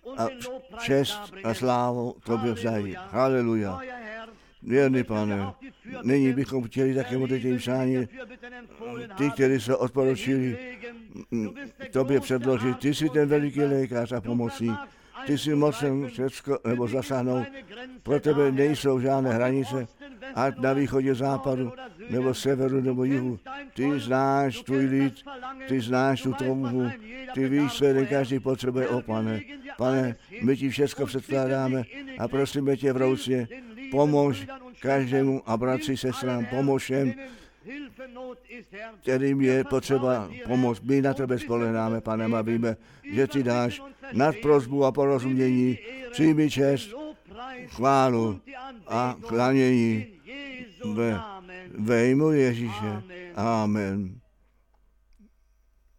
čest a slávu tobě vzají. Haleluja. Věrný Pane, nyní bychom chtěli také modlit tím přání, ty, kteří se odporučili tobě předložit. Ty jsi ten veliký lékař a pomocník. Ty jsi mocen všecko nebo zasáhnout. Pro tebe nejsou žádné hranice, ať na východě, západu, nebo severu, nebo jihu. Ty znáš tvůj lid, ty znáš tu touhu, ty víš, co jeden každý potřebuje, Pane. Pane, my ti všecko předkládáme a prosíme tě vroucně, pomož každému a bratři, sestrám, pomož jim, kterým je potřeba pomoct. My na tebe spoléháme, Pane, a víme, že ty dáš nad prosbu a porozumění. Přijmi čest, chválu a klanění ve jménu Ježíše. Amen.